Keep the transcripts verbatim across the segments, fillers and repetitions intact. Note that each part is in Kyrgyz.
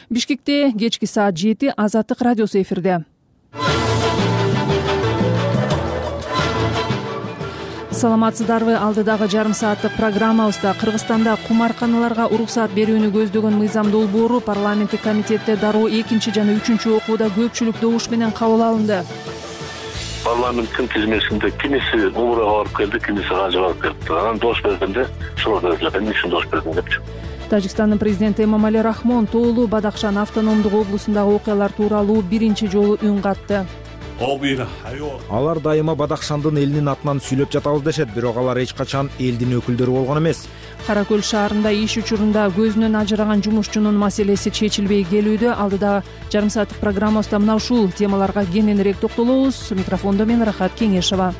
Бишкекте кечки саат жети Азаттык радиосу эфирде. Саламатсыздарбы? Алдыдагы жарым сааттык программабызда Кыргызстанда кумарканаларга уруксаат берүүнү көздөгөн мыйзам долбоору парламенттик комитетте дароо экинчи жана үчүнчү окууда көпчүлүк добуш менен кабыл алынды. Парламенттин тизмесинде кимиси умурага барып келди, кимиси кажы барып келди. Анан дош бергенде шуну берди. Мен үчүн дош бердим депчү. Тажикстандын президенти Эмомали Рахмон Тоолу Бадахшан автономдук облусундагы окуялар тууралуу биринчи жолу үн катты. Алар дайыма Бадахшандын элинин атынан сүйлөп жатабыз дешет, бирок алар эч качан элдин өкүлдөрү болгон эмес. Кара Көл шаарында иш учурунда көзүнөн ажыраган жумушчунун маселеси чечилбей келүүдө. Алдыда жарым сааттык программабызда мына ушул темаларга кененирээк токтолобуз. Микрофондо мен Рахат Кеңешова.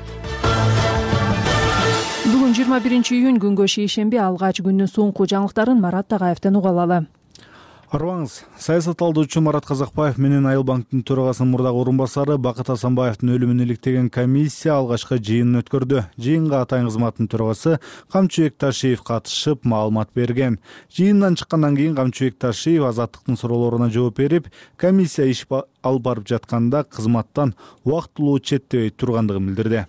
Бүгүн жыйырма биринчи июнь күнгө шейшемби, алгач күндүн соңку жаңылыктарын Марат Тагаевден уга алалы. Арбаңыз, саясат алдоочу Марат Казакбаев менен Айыл банктын төрагасынын мурдагы орун басары Бакыт Асанбаевдин өлүмүн иликтеген комиссия алгачкы жыйынын өткөрдү. Жыйынга Атайын кызматынын төрагасы Камчыбек Ташиев катышып, маалымат берген. Жыйындан чыккандан кийин Камчыбек Ташиев Азаттыктын суроолоруна жооп берип, комиссия иш алып барып жатканда кызматтан убактылуу четтебей тургандыгын билдирди.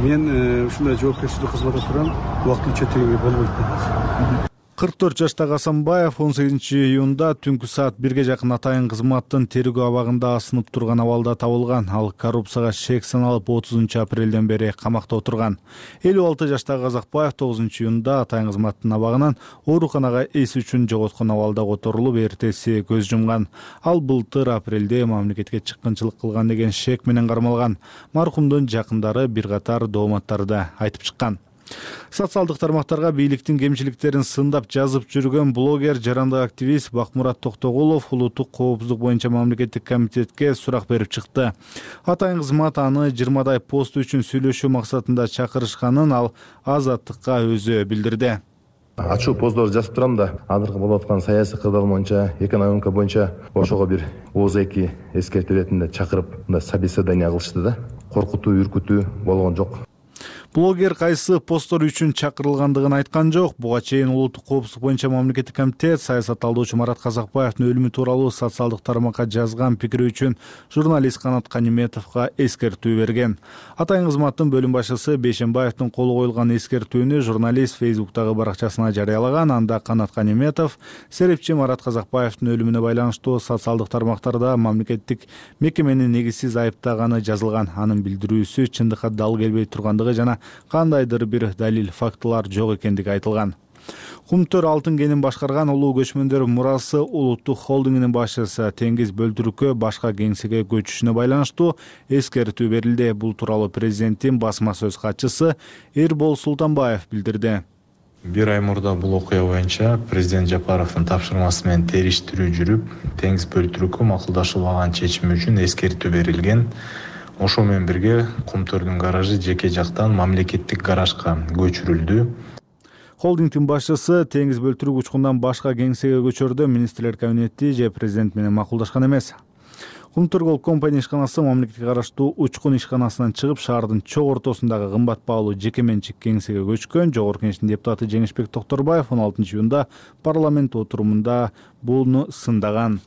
Мен ушундай жоопкерчилик кызматта турам, убактылуу четтегенге болбойт. кырк төрт жаштагы Асанбаев он сегизинчи июнда түнкү саат бирге жакын Атайын кызматтын тергөө абагында асынып турган абалда табылган. Ал коррупцияга шек саналып отузунчу апрелден бери камакта отурган. элүү алты жаштагы Казакбаев тогузунчу июнда Атайын кызматтын абагынан ооруканага эс үчүн жоготкон абалда которулуп, эртеси көз жумган. Ал былтыр апрелде мамлекетке чыккынчылык кылган деген шек менен кармалган. Маркумдун жакындары бир катар дооматтарды айтып чыккан. Социалдык тармактарга бийликтин кемчиликтерин сындап жазып жүргөн блогер, жарандык активист Бакмурат Токтогулов улуттук коопсуздук боюнча мамлекеттик комитетке сурак берип чыкты. Атайын кызмат аны жыйырмадай пост үчүн сүйлөшүү максатында чакырышканын ал Азаттыкка өзү билдирди. Ачуу посттор жазып турам да, азыркы болуп аткан саясий кырдаал боюнча, экономика боюнча ошого бир ооз эки эскертүү иретинде чакырып, мындай собеседование кылышты да. Коркутуу, үркүтүү болгон жок. Блогер кайсы посттор үчүн чакырылгандыгын айткан жок. Буга чейин улуттук коопсуздук боюнча мамлекеттик комитет саясат алдоочу Марат Казакбаевдин өлүмү тууралуу социалдык тармакка жазган пикири үчүн журналист Канат Каниметовго эскертүү берген. Атайын кызматтын бөлүм башчысы Бейшембаевдин колу коюлган эскертүүнү журналист Фейсбуктагы баракчасына жарыялаган. Анда Канат Каниметов серепчи Марат Казакбаевдин өлүмүнө байланыштуу социалдык тармактарда мамлекеттик мекемени негизсиз айыптаганы жазылган. Анын билдирүүсү чындыкка дал келбей тургандыгы жана кандайдыр бир далил, фактылар жок экендиги айтылган. Кумтөр алтын кенин башкарган улуу көчмөндөр мурасы улуттук холдингинин башчысы Теңиз Бөлтүрүккө башка кеңсеге көчүшүнө байланыштуу эскертүү берилди. Бул тууралуу президенттин басма сөз катчысы Эрбол Султанбаев билдирди. Бир ай мурда бул окуя боюнча президент Жапаровдун тапшырмасы менен териштирүү жүрүп, Теңиз Бөлтүрүккө макулдашылбаган чечими үчүн эскертүү берилген. Ошо менен бирге Кумтөрдүн гаражы жеке жактан мамлекеттик гаражга көчүрүлдү. Холдингдин башчысы Теңиз Бөлтүрүк учкундан башка кеңсеге көчөрдү. Министрлер кабинети же президент менен макулдашкан эмес. Кумтөр Голд компания ишканасы мамлекетке караштуу учкун ишканасынан чыгып, шаардын чок ортосундагы кымбат баалуу жеке менчик кеңсеге көчкөн. Жогорку Кеңештин депутаты Жеңишбек Токторбаев он алтынчы июнда парламент отурумунда буну сындаган.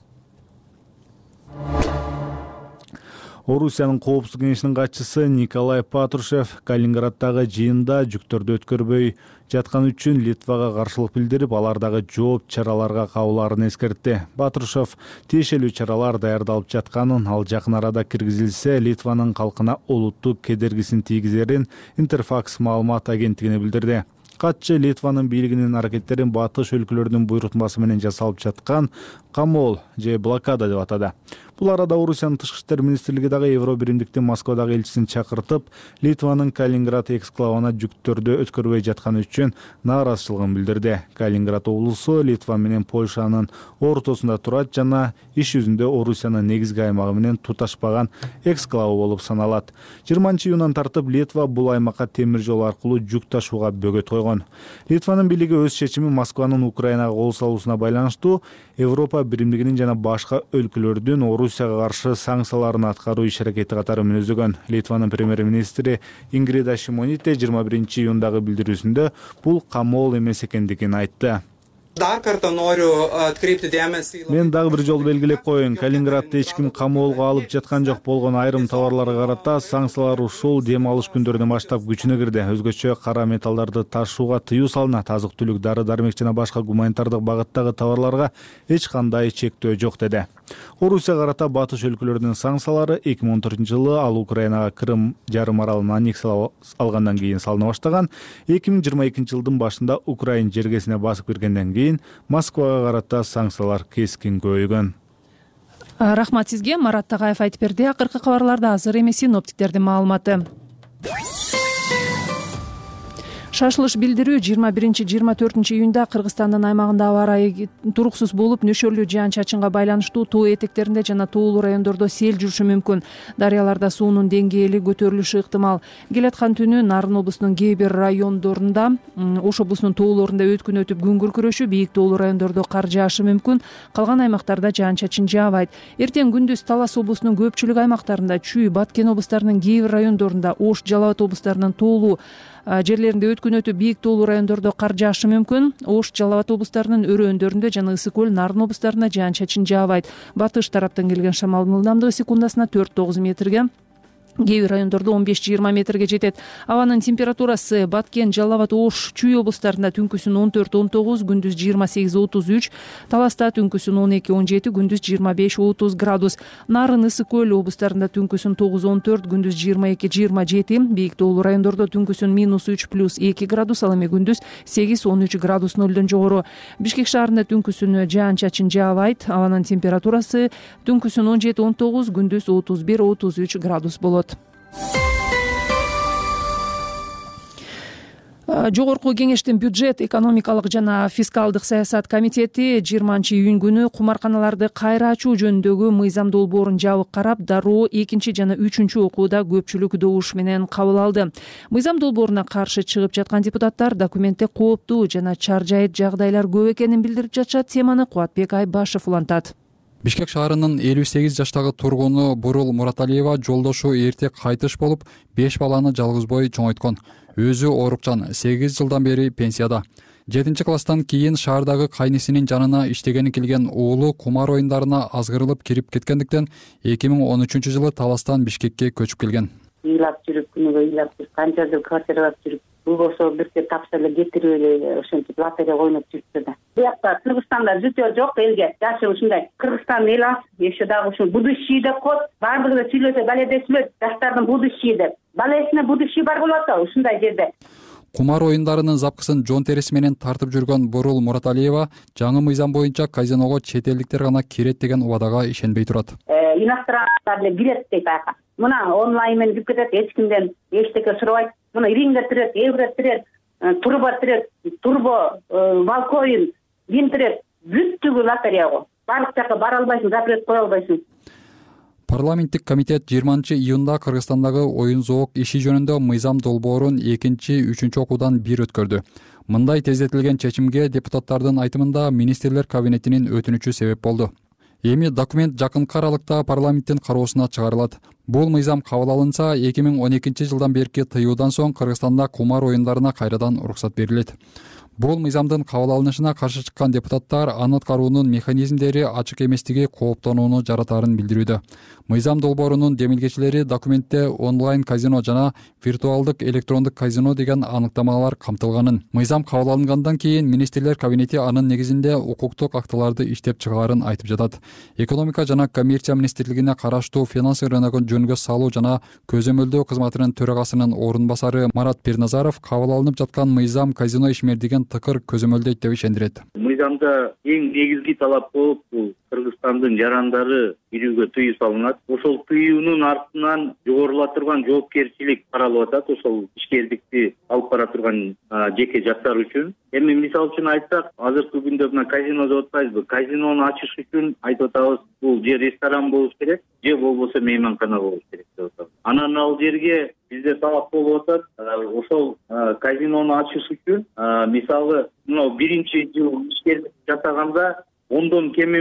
Орусиянын коопсуздук кеңешинин катчысы Николай Патрушев Калининграддагы жыйында жүктөрдү өткөрбөй жаткан үчүн Литвага каршылык билдирип, алардагы жооп чараларга кабылаарын эскертти. Патрушев тиешелүү чаралар даярдалып жатканын, ал жакын арада киргизилсе Литванын калкына олуттук кедергисин тийгизерин Интерфакс маалымат агенттигине билдирди. Катчы Литванын бийлигинин аракеттерин батыш өлкөлөрүнүн буйрутмасы менен жасалып жаткан камол же блокада деп атады. Бул арада Орусиянын тышкы иштер министрлиги дагы Евро биримдиктин Москвадагы элчисин чакыртып, Литванын Калининград эксклавына жүктөрдү өткөрбөй жатканы үчүн нааразычылыгын билдирди. Калининград облусу Литва менен Польшанын ортосунда турат жана иш жүзүндө Орусиянын негизги аймагы менен туташпаган эксклавы болуп саналат. жыйырманчы июндан тартып Литва бул аймакка темир жол аркылуу жүк ташууга бөгөт койгон. Литванын бийлиги өз чечими Москванын Украинага кол салуусуна байланыштуу Европа биримдигинин жана башка өлкөлөрдүн Орусияга каршы санкцияларын аткаруу иш-аракети катары мүнөздөгөн. Литванын премьер-министри Ингрида Шимоните жыйырма биринчи июндагы билдирүүсүндө бул камол эмес экендигин айтты. Dar kartą noriu atkreipti dėmesį. Мен дагы бир жолу белгилеп коеюн, Калининградда эч ким камоолго алып жаткан жок болгон айрым товарларга карата санкциялар ушул дем алыш күндөрүнөн баштап күчүнө кирди. Өзгөчө кара металлдарды ташууга тыюу салынат. Азык-түлүк, дары-дармек жана башка гуманитардык багыттагы товарларга эч кандай чектөө жок деди. Орусияга карата батыш өлкөлөрүнүн санкциялары эки миң он төртүнчү жылы ал Украинага Крым жарым аралын аннексиялап алгандан кийин салына баштаган. эки миң жыйырма экинчи жылдын башында Украин жергесине басып киргенден кийин Москвага карата санкциялар кескин көбөйгөн. Рахмат сизге. Марат Тагаев айтып берди. Акыркы кабарларда азыр эми синоптиктердин маалыматы. Шашылыш билдирүү жыйырма биринчи жыйырма төртүнчү июнда Кыргызстандын аймагында аба ырайы туруксуз болуп, нөшөрлүү жаан-чачынга байланыштуу тоо этектеринде жана тоолуу райондордо сел жүрүшү мүмкүн. Дарыяларда суунун деңгээли көтөрүлүшү ыктымал. Келаткан түнү Нарын облусунун кээ бир райондорунда, Ош облусунун тоолорунда өткүн өтүп күн күркүрөшү, бийик тоолуу райондордо кар жаашы мүмкүн. Калган аймактарда жаан-чачын жаабайт. Эртең күндүз Талас облусунун көпчүлүк аймактарында, Чүй, Баткен облустарынын кээ бир райондорунда, Ош, Жалал абад облустарынын тоолуу жерлеринде өткүн өтүп бийик тоолуу райондордо кар жаашы мүмкүн. Ош, Жалал абад облустарынын өрөөндөрүндө жана Ысык көл, Нарын облустарында жаан-чачын жаабайт. Батыш тараптан келген шамалдын ылдамдыгы секундасына төрт тогуз метрге, кээ бир райондордо он беш жыйырма метрге жетет. Абанын температурасы Баткен, Жалал абад, Ош, Чүй облустарында түнкүсүн он төрт он тогуз, күндүз жыйырма сегиз отуз үч, Таласта түнкүсүн он эки он жети, күндүз жыйырма беш отуз градус. Нарын, Ысык көл облустарында түнкүсүн тогуз он төрт, күндүз жыйырма эки жыйырма жети, бийик тоолуу райондордо түнкүсүн минус үч плюс эки градус, ал эми күндүз сегиз он үч градус нөлдөн жогору. Бишкек шаарында түнкүсүн жаан-чачын жаабайт. Абанын температурасы түнкүсүн он жети он тогуз, күндүз отуз бир отуз үч градус болот. Жогорку кеңештин бюджет, экономикалык жана фискалдык саясат комитети жыйырманчы июнь күнү кумарканаларды кайра ачуу жөнүндөгү мыйзам долбоорун жабык карап, дароо экинчи жана үчүнчү окууда көпчүлүк добуш менен кабыл алды. Мыйзам долбооруна каршы чыгып жаткан депутаттар документте кооптуу жана чаржайыт жагдайлар көп экенин билдирип жатышат. Теманы Кубатбек Айбашев улантат. Бишкек шаарынын элүү сегиз жаштагы тургуну Бурул Мураталиева жолдошу эрте кайтыш болуп, беш баланы жалгызбой чоңойткон. Өзү оорукчан, сегиз жылдан бери пенсияда. жетинчи класстан кийин шаардагы кайнисинин жанына иштегени келген уулу кумар оюндарына азгырылып кирип кеткендиктен эки миң он үчүнчү жылы Таластан Бишкекке көчүп келген. Ыйлап жүрүп, күнүгө ыйлап жүрүп, канча жыл квартиралап жүрүп, бул болсо бирке тапса эле кетирип эле ошентип лотерея ойноп жүрүптү да. Буякта Кыргызстанда жытөө жок элге. Жашы ушундай. Кыргызстан эл аз, еще дагы ушул будущий деп коет. Баардыгы да сүйлөсө, баледе сүйлөт, жаштардын будущий деп. Балесине будущий бар болот да ушундай жерде. Кумар оюндарынын запкысын жон териси менен тартып жүргөн Бурул Мураталиева жаңы мыйзам боюнча казиного чет элдиктер гана кирет деген убадага ишенбей турат. Иностранцдар эле кирет дейт ага. Мына онлайн менен кирип кетет, эч кимден эчтеке сурабайт. Мына рингге тирет, евро тирет, турбо тирет, турбо, балкоин, вин тирет, бүттүгү лотерея го. Бардык жака бара албайсың, запрет кое албайсың. Парламенттик комитет жыйырманчы июнда Кыргызстандагы оюн зоок иши жөнүндө мыйзам долбоорун экинчи үчүнчү окуудан бир өткөрдү. Мындай тездетилген чечимге депутаттардын айтымында министрлер кабинетинин өтүнүчү себеп болду. Эми документ жакынкы аралыкта парламенттин кароосуна чыгарылат. Бул мыйзам кабыл алынса, эки миң он экинчи жылдан берки тыюудан соң Кыргызстанда кумар оюндарына кайрадан уруксат берилет. Бул мыйзамдын кабыл алынышына каршы чыккан депутаттар аны аткаруунун механизмдери ачык эместиги кооптонууну жаратарын билдирүүдө. Мыйзам долбоорунун демилгечилери документте онлайн казино жана виртуалдык электрондук казино деген аныктамалар камтылганын. Мыйзам кабыл алынгандан кийин министрлер кабинети анын негизинде укуктук актыларды иштеп чыгаарын айтып жатат. Экономика жана коммерция министрлигине караштуу финансы рыногун жөнгө салуу жана көзөмөлдөө кызматынын төрагасынын орун басары Марат Пирназаров кабыл алынып жаткан мыйзам казино ишмердигин тыкыр көзөмөлдөйт деп ишендирет. Мыйзамда эң негизги талап болуп, бул Кыргызстандын жарандары кирүүгө тыюу салынат. Ошол тыюунун артынан жогорула турган жоопкерчилик каралып атат, ошол ишкердикти алып бара турган жеке жаштар үчүн. Эми мисал үчүн айтсак, азыркы күндө мына казино деп атпайбызбы? Казинону ачыш үчүн айтып атабыз, бул же ресторан болуш керек, же болбосо мейманкана болуш керек деп атабыз. Анан ал жерге бизде талап болуп атат, ошол казинону ачыш үчүн мисалы мына биринчи жыл ишкердик жасаганда ондон кем эмес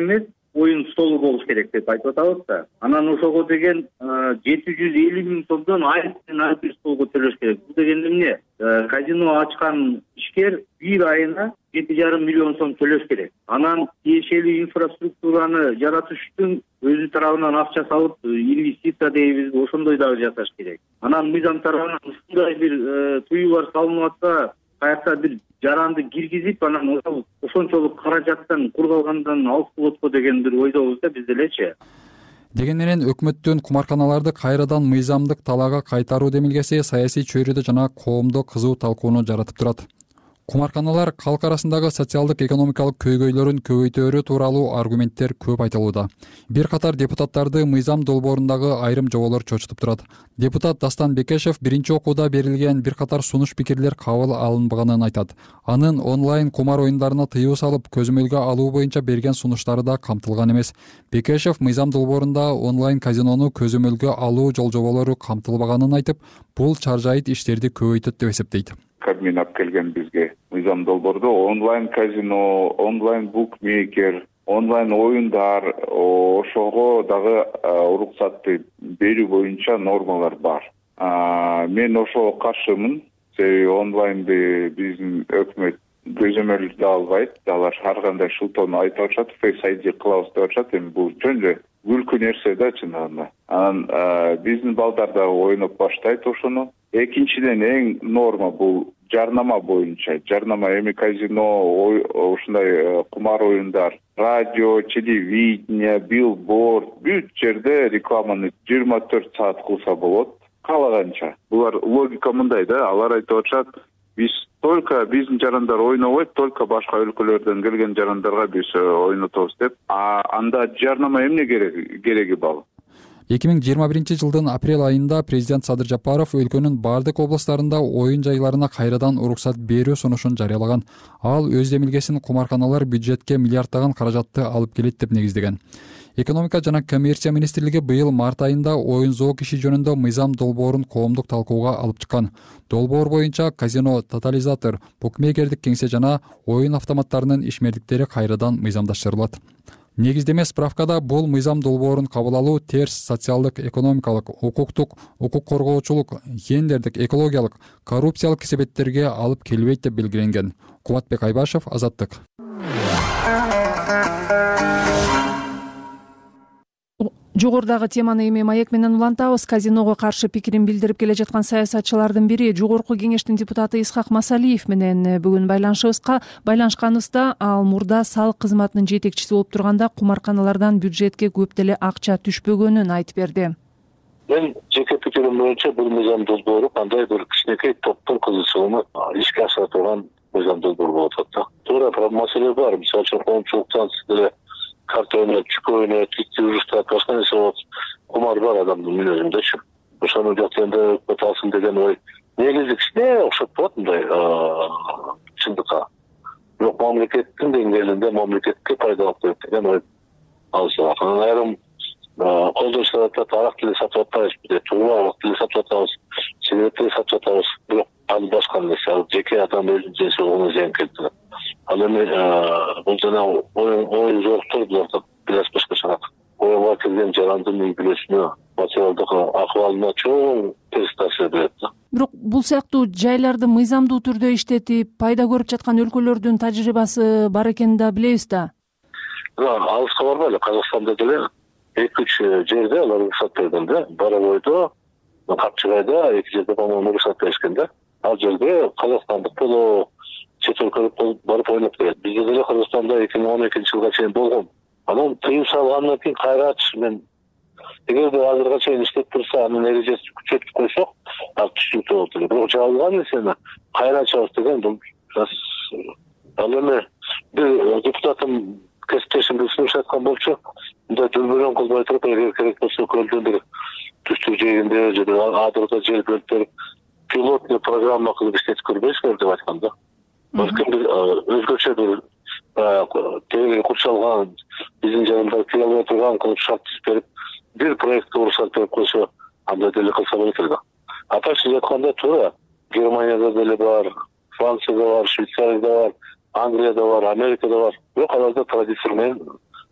оюн столу болуш керек деп айтып атабыз да. Анан ошого деген жети жүз элүү миң сомдон ай сайын ар бир столго төлөш керек. Бул дегенде эмне? Казино ачкан ишкер бир айына жети жарым миллион сом төлөш керек. Анан тиешелүү инфраструктураны жаратыш үчүн өзү тарабынан акча салып, инвестиция дейбиз, ошондой дагы жасаш керек. Анан мыйзам тарабынан ушундай бир туюлар салынып атса, каякта бир жаранды киргизип, анан ошол ошончолук каражаттан кур калгандан алыс болот го деген бир ойдобуз да биз делечи. Деген менен өкмөттүн кумарканаларды кайрадан мыйзамдык талаага кайтаруу демилгеси саясий чөйрөдө жана коомдо кызуу талкууну жаратып турат. Кумарканалар калк арасындагы социалдык экономикалык көйгөйлөрүн көбөйтөөрү тууралуу аргументтер көп айтылууда. Бир катар депутаттарды мыйзам долбоорундагы айрым жоболор чочутуп турат. Депутат Дастан Бекешев биринчи окууда берилген бир катар сунуш пикирлер кабыл алынбаганын айтат. Анын онлайн кумар оюндарына тыюу салып, көзөмөлгө алуу боюнча берген сунуштары да камтылган эмес. Бекешев мыйзам долбоорунда онлайн казинону көзөмөлгө алуу жол жоболору камтылбаганын айтып, бул чаржайыт иштерди көбөйтөт деп эсептейт. Кабмин алып келген бизге мыйзам долбоордо онлайн казино, онлайн букмекер, онлайн оюндар, ошого дагы уруксатты берүү боюнча нормалар бар. Мен ошого каршымын. Себеби онлайнды биздин өкмөт көзөмөлдө албайт. Алар ар кандай шылтоону айтып атышат, Face ай ди кылабыз деп атышат. Эми бул чөң эле күлкү нерсе да чынында. Анан биздин балдар да ойноп баштайт ошону. Экинчиден эң норма бул жарнама боюнча. Жарнама эми казино, ушундай кумар оюндар, радио, телевидение, билборд, бүт жерде рекламаны жыйырма төрт саат кылса болот. Каалаганча. Булар логика мындай да, алар айтып атышат, биз только биздин жарандар ойнобойт, только башка өлкөлөрдөн келген жарандарга биз ойнотобуз деп. А анда жарнама эмне керек, кереги бар? эки миң жыйырма биринчи жылдын апрель айында президент Садыр Жапаров өлкөнүн бардык областарында оюн жайларына кайрадан уруксат берүү сунушун жарыялаган. Ал өз демилгесин кумарканалар бюджетке миллиарддаган каражатты алып келет деп негиздеген. Экономика жана коммерция министрлиги быйыл март айында оюн зоок иши жөнүндө мыйзам долбоорун коомдук талкууга алып чыккан. Долбоор боюнча казино, тотализатор, букмекердик кеңсе жана оюн автоматтарынын ишмердиктери кайрадан мыйзамдаштырылат. Негиздеме справкада бул мыйзам долбоорун кабыл алуу терс социалдык, экономикалык, укуктук, укук коргоочулук, гендердик, экологиялык, коррупциялык себептерге алып келбейт деп белгиленген. Кубатбек Айбашев, Азаттык. Жогорудагы теманы эми маек менен улантабыз. Казиного каршы пикирин билдирип келе жаткан саясатчылардын бири Жогорку кеңештин депутаты Исхак Масалиев менен бүгүн байланышыбызга байланышканыбызда ал мурда салык кызматынын жетекчиси болуп турганда кумарканалардан бюджетке көп деле акча түшпөгөнүн айтып берди. Мен жеке пикирим боюнча бул мыйзам долбоору кандай бир кичинекей топтун кызыкчылыгын ишке ашыра турган мыйзам долбоор болуп атат. Туура маселе бар. Мисалы үчүн коомчулуктан сиздер карта ойнойт, чүкө ойнойт, ликти уюштурат, башка нерсе болот. Кумар бар адамдын мүнөзүндөчү. Ошону жактанда өкмөт алсын деген ой негизи кичине окшоп турат мындай чындыкка. Бирок мамлекеттин деңгээлинде мамлекетке пайдалуу керек деген ой алса. Анан айрым колдонуштар атат, арак деле сатып атпайбыз, биде туура арак деле сатып атабыз, сигарет деле сатып атабыз. Бирок ал башка нерсе, ал жеке адам өзүнүн денсаулыгуна зыян келтирет. Ал эми бул жана оюн зооктор буларда бир аз башкачараак. Оюнга келген жарандын үй бүлөсүнө, материалдык акыбалына чоң терс таасир берет да. Бирок бул сыяктуу жайларды мыйзамдуу түрдө иштетип, пайда көрүп жаткан өлкөлөрдүн тажрыйбасы бар экенин да билебиз да. Алыска барбайлы, Казакстанда деле эки үч жерде алар уруксат берген да. Боровойдо, Капчыгайда эки жерде по-моему уруксат беришкен да. Ал жерде казакстандык боло чет өлкөлүк барып ойноп келет. Бизде деле Кыргызстанда эки миң он экинчи жылга чейин болгон. Анан тыюу салгандан кийин кайрач мен эгерде азыркыга чейин иштеп турса, анын эрежесин күчөтүп койсок, ал түшүнүктүү болот эле. Бирок жабылган нерсени кайра ачабыз деген бул ал эми бир депутатым кесиптешим бир сунуш айткан болчу. Мындай дүрбөрөң кылбай туруп, эгер керек болсо көлдөн бир түштүк жегинде же адырда жер бөлүп берип пилотный программа кылып иштетип көрбөйсүңөр деп айткан да. Балким бир өзгөчө бир тегеге курчалган биздин жаныбызга кире албай турган кылып шарт түзүп берип бир проектке уруксат берип койсо, андай деле кылса болот эле да. Атакчы жатканда туура Германияда деле бар, Францияда бар, Швейцарияда бар, Англияда бар, Америкада бар. Бирок аларда традиция менен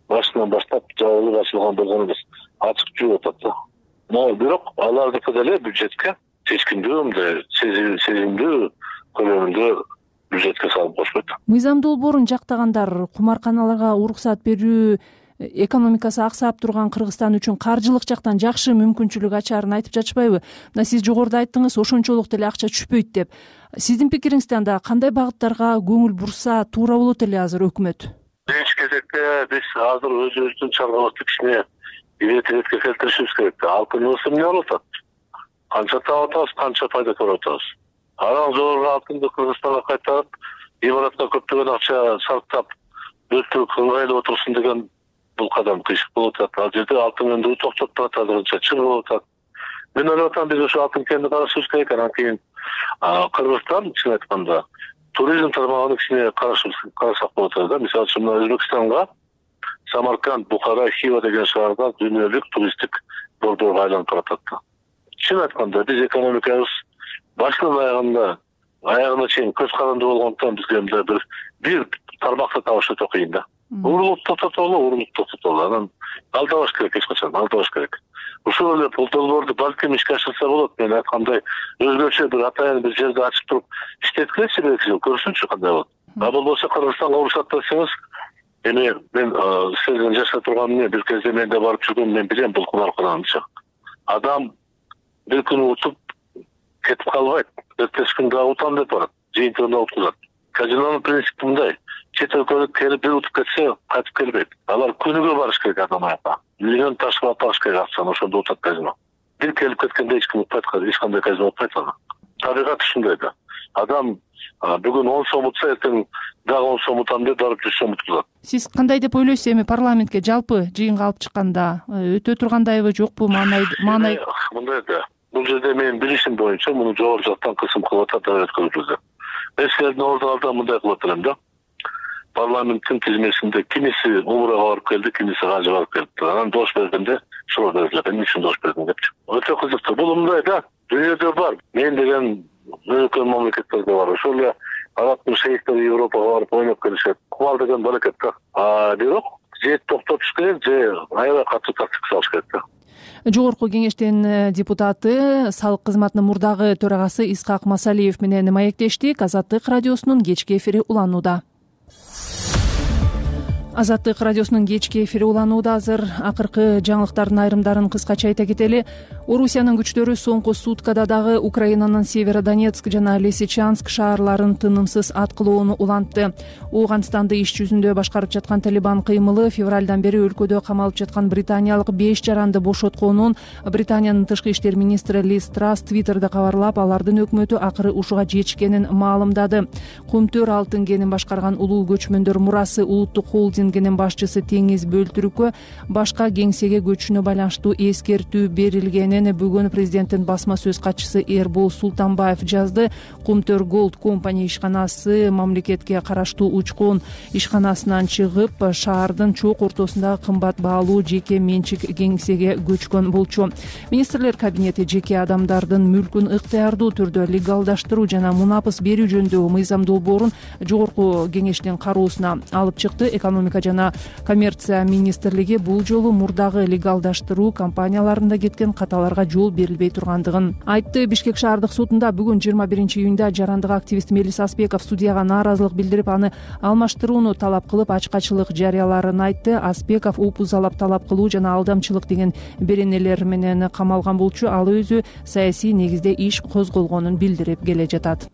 башынан баштап жабылып ачылган болгон эмес, ачык жүрүп атат да. Но бирок алардыкы деле бюджетке чечкиндүү мындай сезимдүү көлөмүндө бюджетке салып кошпойт. Мыйзам долбоорун жактагандар кумарканаларга уруксат берүү экономикасы аксап турган Кыргызстан үчүн каржылык жактан жакшы мүмкүнчүлүк ачарын айтып жатышпайбы? Мына сиз жогоруда айттыңыз, ошончолук деле акча түшпөйт деп. Сиздин пикириңизде анда кандай багыттарга көңүл бурса туура болот эле азыр өкмөт? Биринчи кезекте биз азыр өзүбүздүн чарбыбызды кичине иретке келтиришибиз керек. Алтыныбызды эмне болуп атат? Канча таап атабыз, канча пайда көрүп атабыз? Анан жогорку алтынды Кыргызстанга кайтарып, имаратка көптөгөн акча сарптап, бөлтүк ыңгайлап отурсун деген бул кадам кыйшык болуп атат. Ал жерде алтын өндүрүү токтоп атат, азырынча чыр болуп атат. Мен ойлоп атам, биз ошо алтын кенди карашыбыз керек. Анан кийин Кыргызстан чын айтканда туризм тармагын кичине карасак болот да. Мисалы үчүн Өзбекстанга Самарканд, Бухара, Хива деген шаардар дүйнөлүк туристтик борборго айланып баратат да. Чын айтканда биз экономикабыз башынан аягында аягына чейин көз каранды болгондуктан бизге мындай бир бир тармакты табыш өтө кыйын да. Урулуп токтотолу, урулуп токтотолу. Анан алдабаш керек, эч качан алдабаш керек. Ушул эле бул долбоорду балким ишке ашырса болот. Мен айткандай өзгөчө бир атайын бир жерде ачып туруп иштеткилечи бир жыл, көрсүнчү кандай болот. А болбосо Кыргызстанга уруксат берсеңиз, эми мен сиздин жашап турганымды бир кезде мен да барып жүргөм, мен билем бул кумаркананычы. Адам бир күн утуп кетип калбайт, эртеси күн дагы утам деп барат, жыйынтыгында уткузат. Казинонун принципи мындай: чет өлкөлүк келип бир утуп кетсе кайтып келбейт. Алар күнүгө барыш керек адам аякка. Үйүнөн ташып алып барыш керек акчаны, ошондо утат казино. Бир келип кеткенде эч ким утпайт, эч кандай казино утпайт аны. Табигат ушундай да. Адам бүгүн он сом утса, эртең дагы он сом утам деп барып жүз сом уткузат. Сиз кандай деп ойлойсуз эми парламентке жалпы жыйынга алып чыкканда өтө тургандайбы, жокпу, маанай маанай мындай да. Бул жерде менин билишим боюнча муну жогору жактан кысым кылып атат давлет көзүбүздө. Эскердин ордун алдынан мындай кылып атырам да. Парламенттин тизмесинде кимиси умрага барып келди, кимиси кажы барып келди. Анан дош бергенде шурур берилет. Эмне үчүн дош бердиң депчи. Өтө кызыктуу. Бул мындай да. Дүйнөдө бар. Мен деген үлкен мамлекеттерде бар. Ошол эле арабтын шейхтери Европага барып ойноп келишет. Кумар деген баракет да. А бирок же токтотуш керек, же аябай катуу тактика салыш керек да. Жогорку кеңештин депутаты, салык кызматынын мурдагы төрагасы Исхак Масалиев менен маектештик. Азаттык радиосунун кечки эфири уланууда. Азаттык радиосунун кечки эфири уланууда. Азыр акыркы жаңылыктардын айрымдарын кыскача айта кетели. Орусиянын күчтөрү соңку суткада дагы Украинанын Северодонецк жана Лисичанск шаарларын тынымсыз аткылоону улантты. Ооганстанды иш жүзүндө башкарып жаткан Талибан кыймылы февралдан бери өлкөдө камалып жаткан британиялык беш жаранды бошотконун Британиянын тышкы иштер министри Лиз Трасс Твиттерде кабарлап, алардын өкмөтү акыры ушуга жетишкенин маалымдады. Кумтөр алтын кенин башкарган улуу көчмөндөр мурасы улуттук холдинг кенин башчысы Теңиз Бөлтүрүккө башка кеңсеге көчүүнө байланыштуу эскертүү берилгенин бүгүн президенттин басма сөз катчысы Эрбол Султанбаев жазды. Кумтөр Голд компания ишканасы мамлекетке караштуу Учкун ишканасынан чыгып, шаардын чок ортосундагы кымбат баалуу жеке менчик кеңсеге көчкөн болчу. Министрлер кабинети жеке адамдардын мүлкүн ыктыярдуу түрдө легалдаштыруу жана мунапыс берүү жөнүндөгү мыйзам долбоорун жогорку кеңештин кароосуна алып чыкты. Экономика жана коммерция министрлиги бул жолу мурдагы легалдаштыруу компанияларында кеткен каталарга жол берилбей тургандыгын айтты. Бишкек шаардык сотунда бүгүн жыйырма биринчи июнда жарандык активист Мелис Аспеков судьяга нааразылык билдирип, аны алмаштырууну талап кылып, ачкачылык жарыяларын айтты. Аспеков опузалап талап кылуу жана алдамчылык деген беренелер менен камалган болчу. Ал өзү саясий негизде иш козголгонун билдирип келе жатат.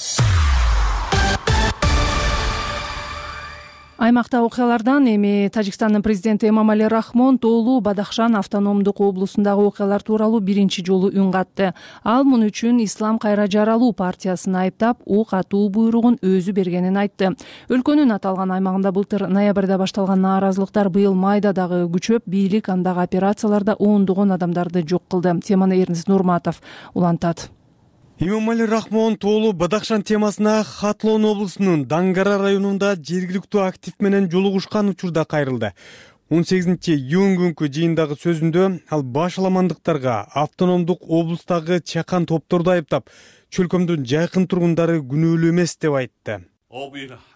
Аймакта окуялардан эми Тажикстандын президенти Эмомали Рахмон Тоолу Бадахшан автономдук облусундагы окуялар тууралуу биринчи жолу үн катты. Ал муну үчүн Ислам кайра жаралуу партиясын айыптап, ок атуу буйругун өзү бергенин айтты. Өлкөнүн аталган аймагында былтыр ноябрда башталган нааразылыктар быйыл майда дагы күчөп, бийлик андагы операцияларда ондогон адамдарды жок кылды. Теманы Эрнис Нурматов улантат. Эмомали Рахмон Тоолу Бадахшан темасына Хатлон облусунун Дангара районунда жергиликтүү актив менен жолугушкан учурда кайрылды. он сегизинчи июнь күнкү жыйындагы сөзүндө ал башаламандыктарга автономдук облустагы чакан топторду айыптап, чөлкөмдүн жайкын тургундары күнөөлүү эмес деп айтты.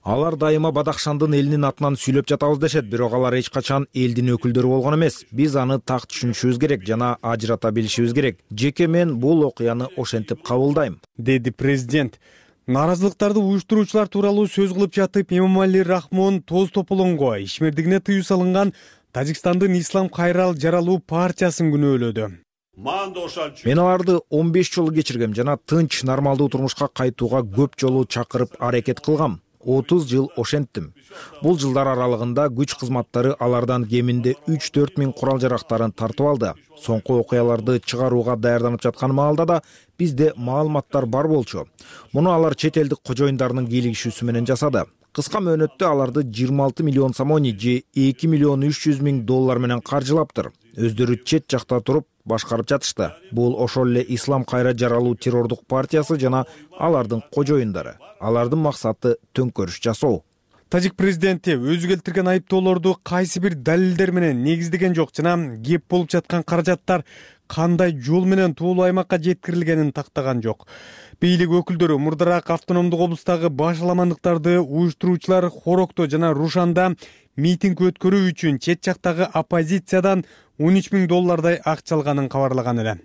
Алар дайыма Бадахшандын элинин атынан сүйлөп жатабыз дешет, бирок алар эч качан элдин өкүлдөрү болгон эмес. Биз аны так түшүнүшүбүз керек жана ажырата билишибиз керек. Жеке мен бул окуяны ошентип кабылдайм, деди президент. Нааразылыктарды уюштуруучулар тууралуу сөз кылып жатып, Эмомали Рахмон тоз тополоңго ишмердигине тыюу салынган Тажикстандын Ислам кайрал жаралуу партиясын күнөөлөдү. Мен аларды он беш жолу кечиргем жана тынч, нормалдуу турмушка кайтууга көп жолу чакырып аракет кылгам. отуз жыл ошенттим. Бул жылдар аралыгында күч кызматтары алардан кеминде үч төрт миң курал жарактарын тартып алды. Соңку окуяларды чыгарууга даярданып жаткан маалда да бизде маалыматтар бар болчу. Муну алар чет элдик кожоюндарынын кийлигишүүсү менен жасады. Кыска мөөнөттө аларды жыйырма алты миллион сомони же эки миллион үч жүз миң доллар менен каржылаптыр. Өздөрү чет жакта туруп башкарып жатышты. Бул ошол эле Ислам кайра жаралуу террордук партиясы жана алардын кожоюндары. Алардын максаты төңкөрүш жасоо. Тажик президенти өзү келтирген айыптоолорду кайсы бир далилдер менен негиздеген жок жана кеп болуп жаткан каражаттар кандай жол менен тоолуу аймакка жеткирилгенин тактаган жок. Бийлик өкүлдөрү мурдараак автономдук облустагы башаламандыктарды уюштуруучулар Хорокто жана Рушанда митинг өткөрүү үчүн чет жактагы оппозициядан он үч миң доллардай акча алганын кабарлаган эле.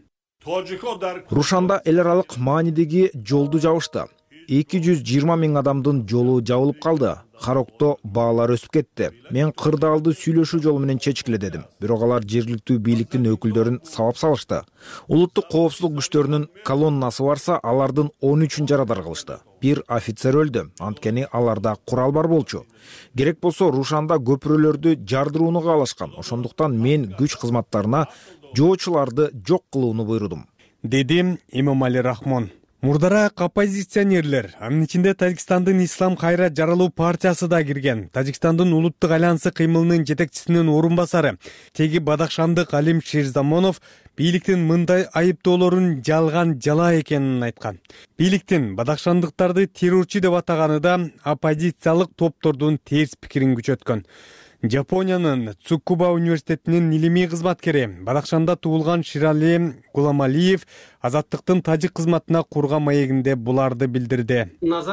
Рушанда эл аралык маанидеги жолду жабышты. эки жүз жыйырма миң адамдын жолу жабылып калды. Харокто баалар өсүп кетти. Мен кырдаалды сүйлөшүү жолу менен чечкиле дедим. Бирок алар жергиликтүү бийликтин өкүлдөрүн сабап салышты. Улуттук коопсуздук күчтөрүнүн колоннасы барса, алардын он үчүн жарадар кылышты. Бир офицер өлдү. Анткени аларда курал бар болчу. Керек болсо Рушанда көпүрөлөрдү жардырууну каалашкан. Ошондуктан мен күч кызматтарына жоочуларды жок кылууну буйрудум, деди Эмомали Рахмон. Мурдараак оппозиционерлер, анын ичинде Тажикстандын Ислам кайра жаралуу партиясы да кирген. Тажикстандын улуттук альянсы кыймылынын жетекчисинин орун басары, теги Бадахшандык Алим Ширзамонов бийликтин мындай айыптоолорун жалган жала экенин айткан. Бийликтин бадахшандыктарды террорчу деп атаганы да оппозициялык топтордун терс пикирин күчөткөн. Жапониянын Цукуба университетинин илимий кызматкери, Бадахшанда туулган Ширали Гуламалиев азаттыктын тажик кызматына курган маегинде буларды билдирди.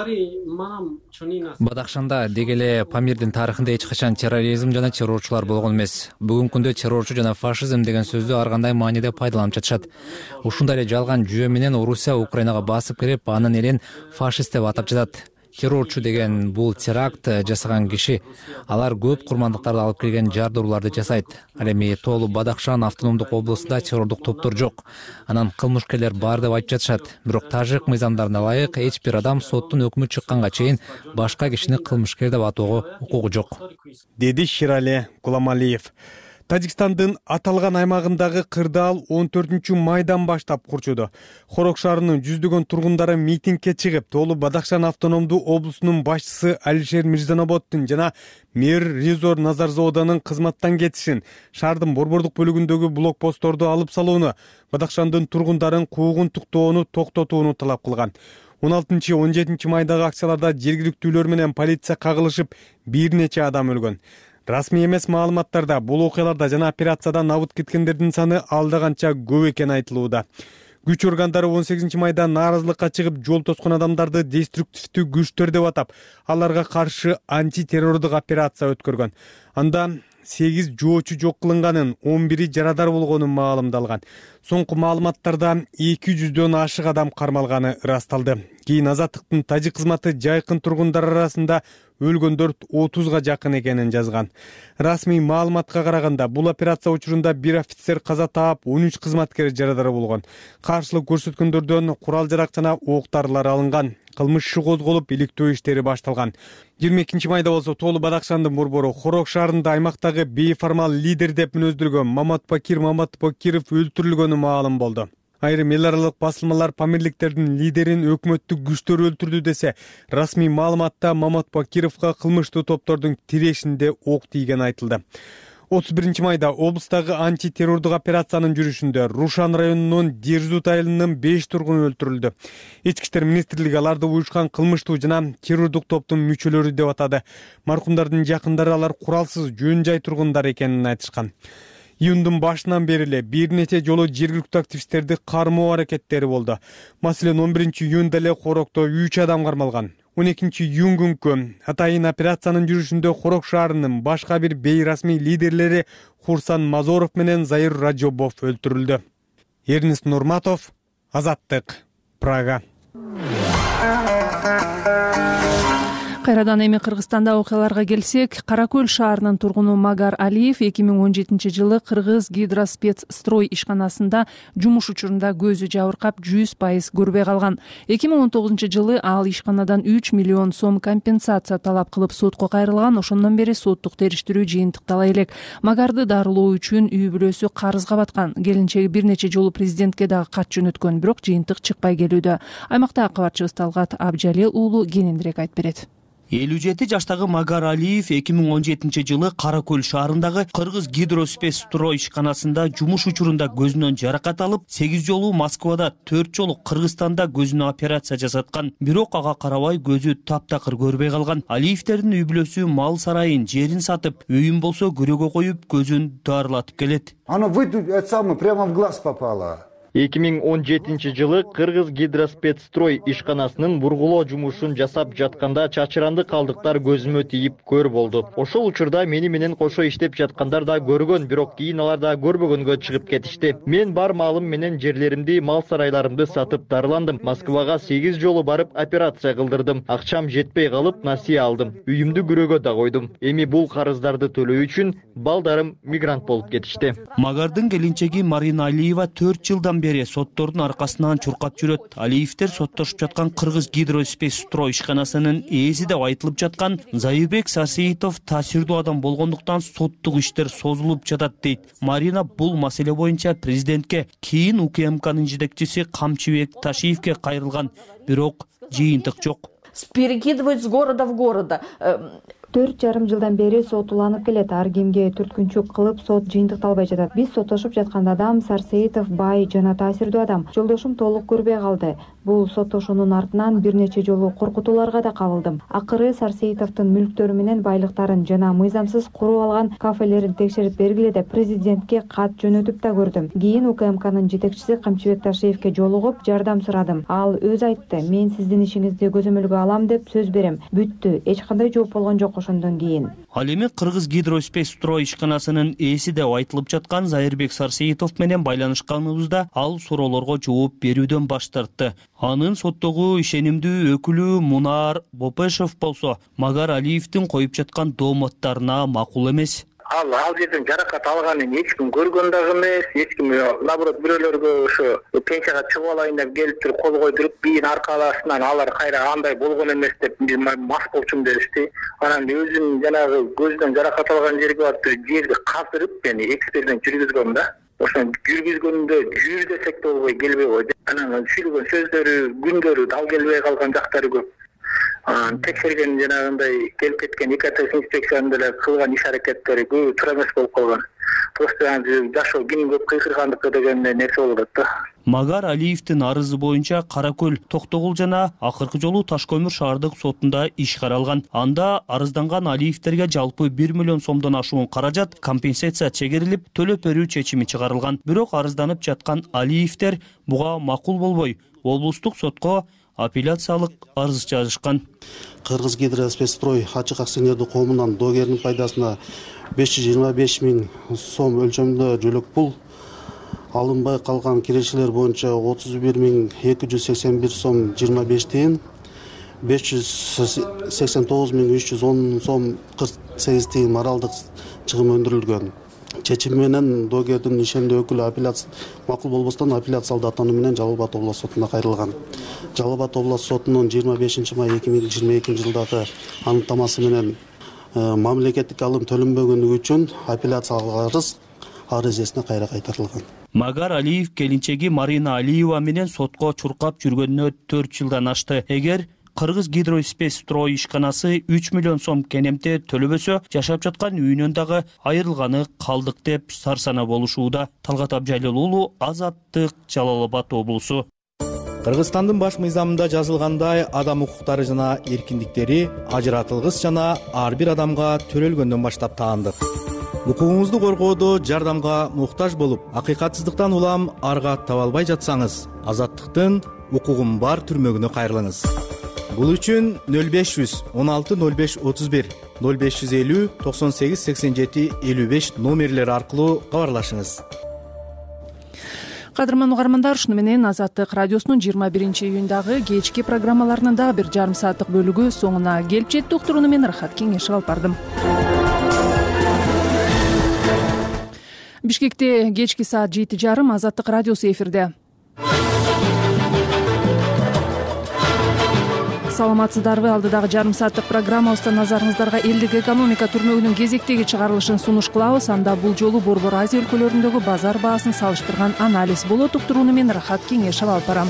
Бадахшанда деги эле Памирдин тарыхында эч качан терроризм жана террорчулар болгон эмес. Бүгүнкү күндө террорчу жана фашизм деген сөздү ар кандай мааниде пайдаланып жатышат. Ушундай эле жалган жүйө менен Орусия Украинага басып кирип, анын элин фашист деп атап жатат. Террорчу деген бул теракт жасаган киши. Алар көп курмандыктарды алып келген жардырууларды жасайт. Ал эми тоолуу Бадахшан автономдук облусунда террордук топтор жок. Анан кылмышкерлер бар деп айтып жатышат. Бирок тажик мыйзамдарына ылайык эч бир адам соттун өкмү чыкканга чейин башка кишини кылмышкер деп атоого укугу жок, деди Ширали Гуламалиев. Тажикстандын аталган аймагындагы кырдаал он төртүнчү майдан баштап курчуду. Хорок шаарынын жүздөгөн тургундары митингке чыгып, тоолуу Бадахшан автономдуу облусунун башчысы Алишер Мирзаноботтун жана мэр Ризор Назарзоданын кызматтан кетишин, шаардын борбордук бөлүгүндөгү блокпостторду алып салууну, Бадахшандын тургундарын куугунтуктоону токтотууну талап кылган. он алтынчы он жетинчи майдагы акцияларда жергиликтүүлөр менен полиция кагылышып, бир нече адам өлгөн. Расмий эмес маалыматтарда бул окуяларда жана операциядан абыт кеткендердин саны алда канча көп экени айтылууда. Күч органдары он сегизинчи майда нааразылыкка чыгып, жол тоскон адамдарды деструктивдүү күчтөр деп атап, аларга каршы антитеррордук операция өткөргөн. Анда сегиз жоочу жок кылынганын, он бири жарадар болгонун маалымдалган. Соңку маалыматтарда эки жүздөн ашык адам кармалганы ырасталды. Кийин азаттыктын тажик кызматы жайкын тургундар арасында өлгөндөр отузга жакын экенин жазган. Расмий маалыматка караганда, бул операция учурунда бир офицер каза таап, он үч кызматкер жарадар болгон. Каршылык көрсөткөндөрдөн курал жарак жана октарлар алынган. Кылмыш иши козголуп, иликтөө иштери башталган. жыйырма экинчи майда болсо тоолуу Бадахшандын борбору Хорок шаарында аймактагы бейформал лидер деп мүнөздөргөн Маматбакир Маматбакиров өлтүрүлгөнү маалым болду. Айрым эл аралык басылмалар Памирликтердин лидерин өкмөттүк күчтөр өлтүрдү десе, расмий маалыматта Маматбакировго кылмыштуу топтордун тирешинде ок тийгени айтылды. отуз биринчи майда облустагы антитеррордук операциянын жүрүшүндө Рушан районунун Дерзут айылынын беш тургуну өлтүрүлдү. Ички иштер министрлиги аларды уюшкан кылмыштуу жана террордук топтун мүчөлөрү деп атады. Маркумдардын жакындары алар куралсыз жөн жай тургундар экенин айтышкан. Июндун башынан бери эле бир нече жолу жергиликтүү активисттерди кармоо аракеттери болду. Маселен, он биринчи июнда эле Хорокто үч адам кармалган. он экинчи июнь күнкү атайын операциянын жүрүшүндө Хорок шаарынын башка бир бейрасмий лидерлери Хурсан Мазоров менен Заир Раджобов өлтүрүлдү. Эрнест Нурматов, Азаттык, Прага. Кайрадан эми Кыргызстанда окуяларга келсек, Кара Көл шаарынын тургуну Магар Алиев эки миң он жетинчи жылы Кыргыз гидроспецстрой ишканасында жумуш учурунда көзү жабыркап жүз пайыз көрбөй калган. эки миң он тогузунчу жылы ал ишканадан үч миллион сом компенсация талап кылып сотко кайрылган. Ошондон бери соттук териштирүү жыйынтыктала элек. Магарды дарылоо үчүн үй бүлөсү карызга баткан. Келинчеги бир нече жолу президентке дагы кат жөнөткөн, бирок жыйынтык чыкпай келүүдө. Аймакта кабарчыбыз Талгат Абжалил уулу кененирээк айтып берет. элүү жети жаштагы Магар Алиев эки миң он жетинчи жылы Кара Көл шаарындагы Кыргыз гидроспецстрой ишканасында жумуш учурунда көзүнөн жаракат алып, сегиз жолу Москвада, төрт жолу Кыргызстанда көзүнө операция жасаткан. Бирок ага карабай көзү таптакыр көрбөй калган. Алиевтердин үй бүлөсү мал сарайын, жерин сатып, үйүн болсо күрөөгө коюп, көзүн дарылатып келет. Оно прямо в глаз попало. эки миң он жетинчи жылы Кыргыз гидроспецстрой ишканасынын бургулоо жумушун жасап жатканда чачыранды калдыктар көзүмө тийип көр болду. Ошол учурда мени менен кошо иштеп жаткандар да көргөн, бирок кийин алар да көрбөгөнгө чыгып кетишти. Мен бар малым менен жерлеримди, мал сарайларымды сатып дарыландым. Москвага сегиз жолу барып операция кылдырдым. Акчам жетпей калып, насыя алдым. Үйүмдү күрөөгө да койдум. Эми бул карыздарды төлөө үчүн балдарым мигрант болуп кетишти. Магардын келинчеги Марина Алиева төрт жылдан бери соттордун аркасынан чуркап жүрөт. Алиевтер соттошуп жаткан Кыргыз гидроспецстрой ишканасынын ээси деп айтылып жаткан Заирбек Сарсеитов таасирдүү адам болгондуктан соттук иштер созулуп жатат дейт. Марина бул маселе боюнча президентке, кийин УКМКнын жетекчиси Камчыбек Ташиевке кайрылган, бирок жыйынтык жок. Перекидывать с города в города. Төрт жарым жылдан бери сот уланып келет. Ар кимге түрткүнчүк кылып сот жыйынтыкталбай жатат. Биз соттошуп жаткан адам Сарсеитов бай жана таасирдүү адам. Жолдошум толук көрбөй калды. Бул соттошуунун артынан бир нече жолу коркутууларга да кабылдым. Акыры Сарсеитовдун мүлктөрү менен байлыктарын жана мыйзамсыз куруп алган кафелерин текшерип бергиле деп президентке кат жөнөтүп да көрдүм. Кийин УКМКнын жетекчиси Камчыбек Ташиевке жолугуп жардам сурадым. Ал өз айтты: "Мен сиздин ишиңизди көзөмөлгө алам деп сөз берем." Бүттү. Эч кандай жооп болгон жок ошондон кийин. Ал эми Кыргыз гидроспецстрой ишканасынын ээси деп айтылып жаткан Заирбек Сарсеитов менен байланышканыбызда ал суроолорго жооп берүүдөн баш тартты. Анын соттогу ишенимдүү өкүлү Мунар Бопешов болсо Магар Алиевдин коюп жаткан дооматтарына макул эмес. Ал ал жерден жаракат алганын эч ким көргөн дагы эмес, эч ким наоборот бирөөлөргө ошо пенсияга чыгып алайын деп келип туруп кол койдуруп, бийин аркалаасынан алар кайра андай болгон эмес деп мас болчумун дешти. Анан өзүнүн жанагы көздөн жаракат алган жерге барып жерди каздырып, мен эксперимент жүргүзгөм да. Ошон жүргүзгөндө жүр десек да болбой келбей койду. Анан сүйлөгөн сөздөрү, күндөрү дал келбей калган жактары көп. Текшерген жанагындай келип кеткен ИКТ инспекциянын деле кылган иш аракеттери көбү туура эмес болуп калган. Просто жашоо ким көп кыйкыргандыкы деген нерсе болуп атат. Магар Алиевдин арызы боюнча Кара Көл, Токтогул жана акыркы жолу Таш көмүр шаардык сотунда иш каралган. Анда арызданган Алиевтерге жалпы бир миллион сомдон ашуун каражат компенсация чегерилип, төлөп берүү чечими чыгарылган. Бирок арызданып жаткан Алиевтер буга макул болбой, облустук сотко апелляциялык арыз жазышкан. Кыргыз гидроспецстрой ачык акционердик коомунан доогердин пайдасына беш жүз жыйырма беш миң сом өлчөмдө жөлөк пул, алынбай калган кирешелер боюнча отуз бир миң эки жүз сексен бир сом жыйырма беш тиын, беш жүз сексен тогуз миң үч жүз он сом кырк сегиз тиын моралдык чыгым өндүрүлгөн. Чечим менен доогердин ишенимдүү өкүлү апелляция макул болбостон апелляциялык атоонуу менен Жалал Абад областык сотуна кайрылган. Жалал Абад областык сотунун жыйырма бешинчи май эки миң жыйырма экинчи жылдагы аныктамасы менен мамлекеттик алым төлөнбөгөнлүгү үчүн апелляциялык арыз арыз ээсине кайра кайтарылган. Магар Алиев келинчеги Марина Алиева менен сотко чуркап жүргөнүнө төрт жылдан ашты. Эгер Кыргыз гидроспецстрой ишканасы үч миллион сом кенемте төлөбөсө, жашап жаткан үйүнөн дагы айрылганы калдык деп сарсана болушууда. Талгат Абжалил уулу, Азаттык, Жалал Абад облусу. Кыргызстандын баш мыйзамында жазылгандай, адам укуктары жана эркиндиктери ажыратылгыс жана ар бир адамга төрөлгөндөн баштап таандык. Укугуңузду коргоодо жардамга муктаж болуп, акыйкатсыздыктан улам арга таба албай жатсаңыз, Азаттыктын укугум бар түрмөгүнө кайрылыңыз. Бул үчүн нөл беш жүз он алты нөл беш отуз бир нөл беш жүз элүү токсон сегиз сексен жети элүү беш номерлери аркылуу кабарлашыңыз. Кадырман угармандар, ушуну менен Азаттык радиосунун жыйырма биринчи июндагы кечки программаларынын дагы бир жарым сааттык бөлүгү соңуна келип жетти. Уктурууну мен Рахат Кеңешов алып бардым. Бишкекте кечки саат жети жарым Азаттык радиосу эфирде. Саламатсыздарбы? Алдыдагы жарым сааттык программабызда назарыңыздарга элдик экономика түрмөгүнүн кезектеги чыгарылышын сунуш кылабыз. Анда бул жолу Борбор Азия өлкөлөрүндөгү базар баасын салыштырган анализ болот. Уктурууну мен Рахат Кеңешов алып барам.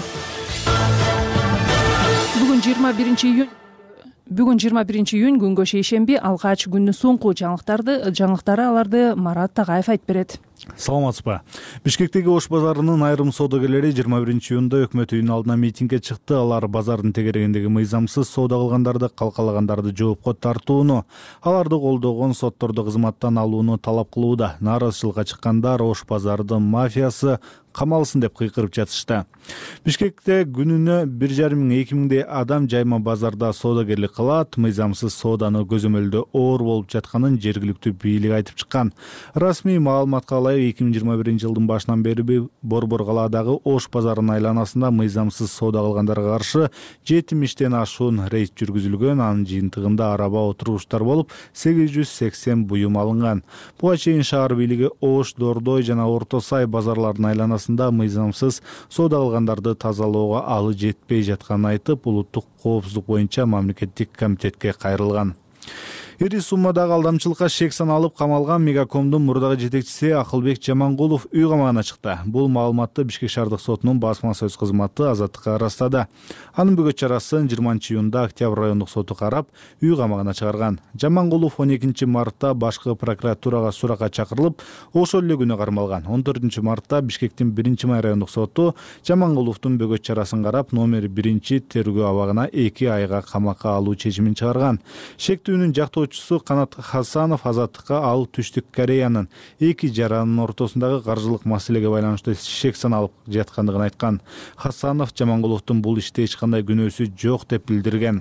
Бүгүн жыйырма биринчи июнь Бүгүн жыйырма биринчи июнь күнгө шейшемби. Алгач күндүн соңку жаңылыктарды жаңылыктары аларды Марат Тагаев айтып берет. Саламатсызбы? Бишкектеги Ош базарынын айрым соодагерлери жыйырма биринчи июнда өкмөт үйүнүн алдына митингге чыкты. Алар базардын тегерегиндеги мыйзамсыз соода кылгандарды, калкалагандарды жоопко тартууну, аларды колдогон сотторду кызматтан алууну талап кылууда. Нааразычылыкка чыккандар Ош базарынын мафиясы камалсын деп кыйкырып жатышты. Бишкекте күнүнө бир жарым миң эки миңдей адам жайма базарда соодагерлик кылат. Мыйзамсыз сооданы көзөмөлдөө оор болуп жатканын жергиликтүү бийлик айтып чыккан. Расмий маалыматка ылайык эки миң жыйырма биринчи жылдын башынан бери Борбор калаадагы Ош базарынын айланасында мыйзамсыз соода кылгандарга каршы жетимиштен ашуун рейд жүргүзүлгөн. Анын жыйынтыгында араба отургучтар болуп сегиз жүз сексен буюм алынган. Буга чейин шаар бийлиги Ош, Дордой жана Орто Сай базарларынын айланасында мыйзамсыз соода кылгандарды тазалоого алы жетпей жатканын айтып, улуттук коопсуздук боюнча мамлекеттик комитетке кайрылган. Ири суммадагы алдамчылыкка шек саналып камалган Мегакомдун мурдагы жетекчиси Акылбек Жамангулов үй камагына чыкты. Бул маалыматты Бишкек шаардык сотунун басма сөз кызматы Азаттыкка ырастады. Анын бөгөт чарасын жыйырманчы июнда Октябрь райондук соту карап, үй камагына чыгарган. Жамангулов он экинчи мартта башкы прокуратурага суракка чакырылып, ошол эле күнү кармалган. он төртүнчү мартта Бишкектин биринчи май райондук соту Жамангуловдун бөгөт чарасын карап, номер биринчи тергөө абагына эки айга камакка алуу чечимин чыгарган. Шектүүнүн жактоо Канат Хасанов Азаттыкка ал Түштүк Кореянын эки жаранын ортосундагы каржылык маселеге байланыштуу шек саналып жаткандыгын айткан. Хасанов Жамангуловдун бул иште эч кандай күнөөсү жок деп билдирген.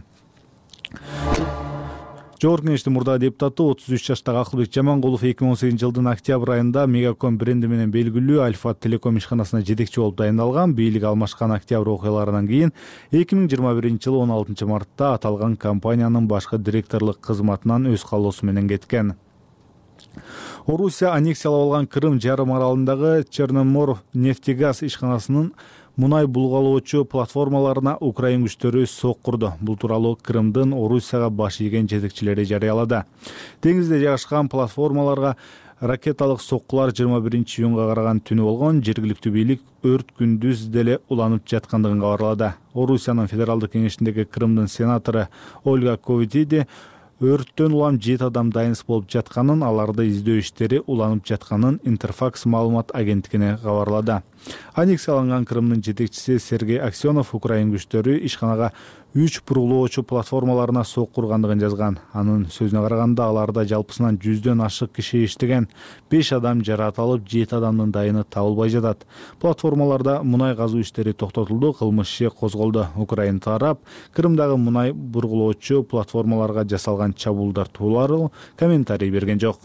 Жогорку Кеңештин мурдагы депутаты отуз үч жаштагы Акылбек Жамангулов эки миң он сегизинчи жылдын октябрь айында Мегаком бренди менен белгилүү Альфа Телеком ишканасына жетекчи болуп дайындалган. Бийлик алмашкан октябрь окуяларынан кийин эки миң жыйырма биринчи жылы он алтынчы мартта аталган компаниянын башкы директорлук кызматынан өз каалоосу менен кеткен. Орусия аннексиялап алган Крым жарым аралындагы Черномор нефтегаз ишканасынын мунай булгалоочу платформаларына Украин күчтөрү сок курду. Бул тууралуу Крымдын Орусияга баш ийген жетекчилери жарыялады. Деңизде жайгашкан платформаларга ракеталык соккулар жыйырма биринчи июнга караган түнү болгон. Жергиликтүү бийлик өрт күндүз деле уланып жаткандыгын кабарлады. Орусиянын федералдык кеңешиндеги Крымдын сенатору Ольга Ковитиди өрттөн улам жети адам дайынсыз болуп жатканын, аларды издөө иштери уланып жатканын Интерфакс маалымат агенттигине кабарлады. Аннексияланган Крымдын жетекчиси Сергей Аксенов Украин күчтөрү ишканага үч бурулоочу платформаларына сок кургандыгын жазган. Анын сөзүнө караганда, аларда жалпысынан жүздөн ашык киши иштеген, беш адам жаратылып, жети адамдын дайыны табылбай жатат. Платформаларда мунай казуу иштери токтотулду, кылмыш иши козголду. Украин тарап Крымдагы мунай бургулоочу платформаларга жасалган чабуулдар тууралуу комментарий берген жок.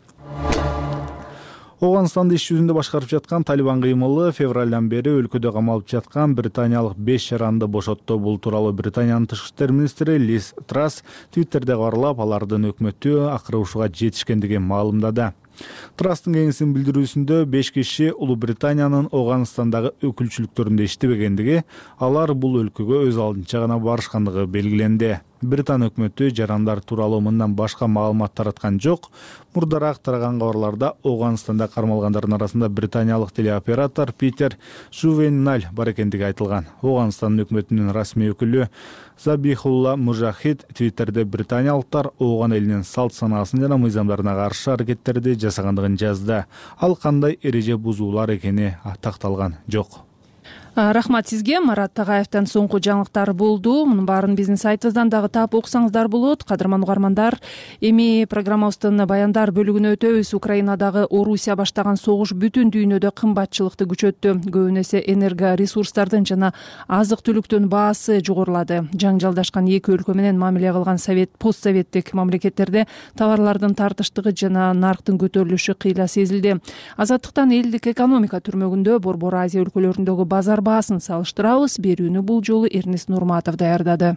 Оганстанды иш жүзүндө башкарып жаткан Талибан кыймылы февралдан бери өлкөдө камалып жаткан британиялык беш жаранды бошотту. Бул тууралуу Британиянын тышкы иштер министри Лиз Трасс Твиттерде кабарлап, алардын өкмөтү акыры ушуга жетишкендигин маалымдады. Трасстын кеңесинин билдирүүсүндө беш киши Улуу Британиянын Оганстандагы өкүлчүлүктөрүндө иштебегендиги, алар бул өлкөгө өз алдынча гана барышкандыгы белгиленди. Британ өкмөтү жарандар тууралуу мындан башка маалымат тараткан жок. Мурдараак тараган кабарларда Оганстанда кармалгандардын арасында британиялык телеоператор Питер Жувенналь бар экендиги айтылган. Оганстандын өкмөтүнүн расмий өкүлү Забихулла Мужахид Твиттерде британиялыктар Ооган элинин салт санаасын жана мыйзамдарына каршы аракеттерди жасагандыгын жазды. Ал кандай эреже бузуулар экени такталган жок. Рахмат сизге. Марат Тагаевден соңку жаңылыктар болду. Мунун баарын биздин сайтыбыздан дагы таап окусаңыздар болот. Кадырман угармандар, эми программабыздын баяндар бөлүгүнө өтөбүз. Украинадагы Орусия баштаган согуш бүтүн дүйнөдө кымбатчылыкты күчөттү. Көбүн эсе энерго ресурстардын жана азык түлүктүн баасы жогорулады. Жаңжалдашкан эки өлкө менен мамиле кылган совет постсоветтик мамлекеттерде товарлардын тартыштыгы жана нарктын көтөрүлүшү кыйла сезилди. Азаттыктан элдик экономика түрмөгүндө Борбор Азия өлкөлөрүндөгү базар баасын салыштырабыз. Берүүнү бул жолу Эрнест Нурматов даярдады.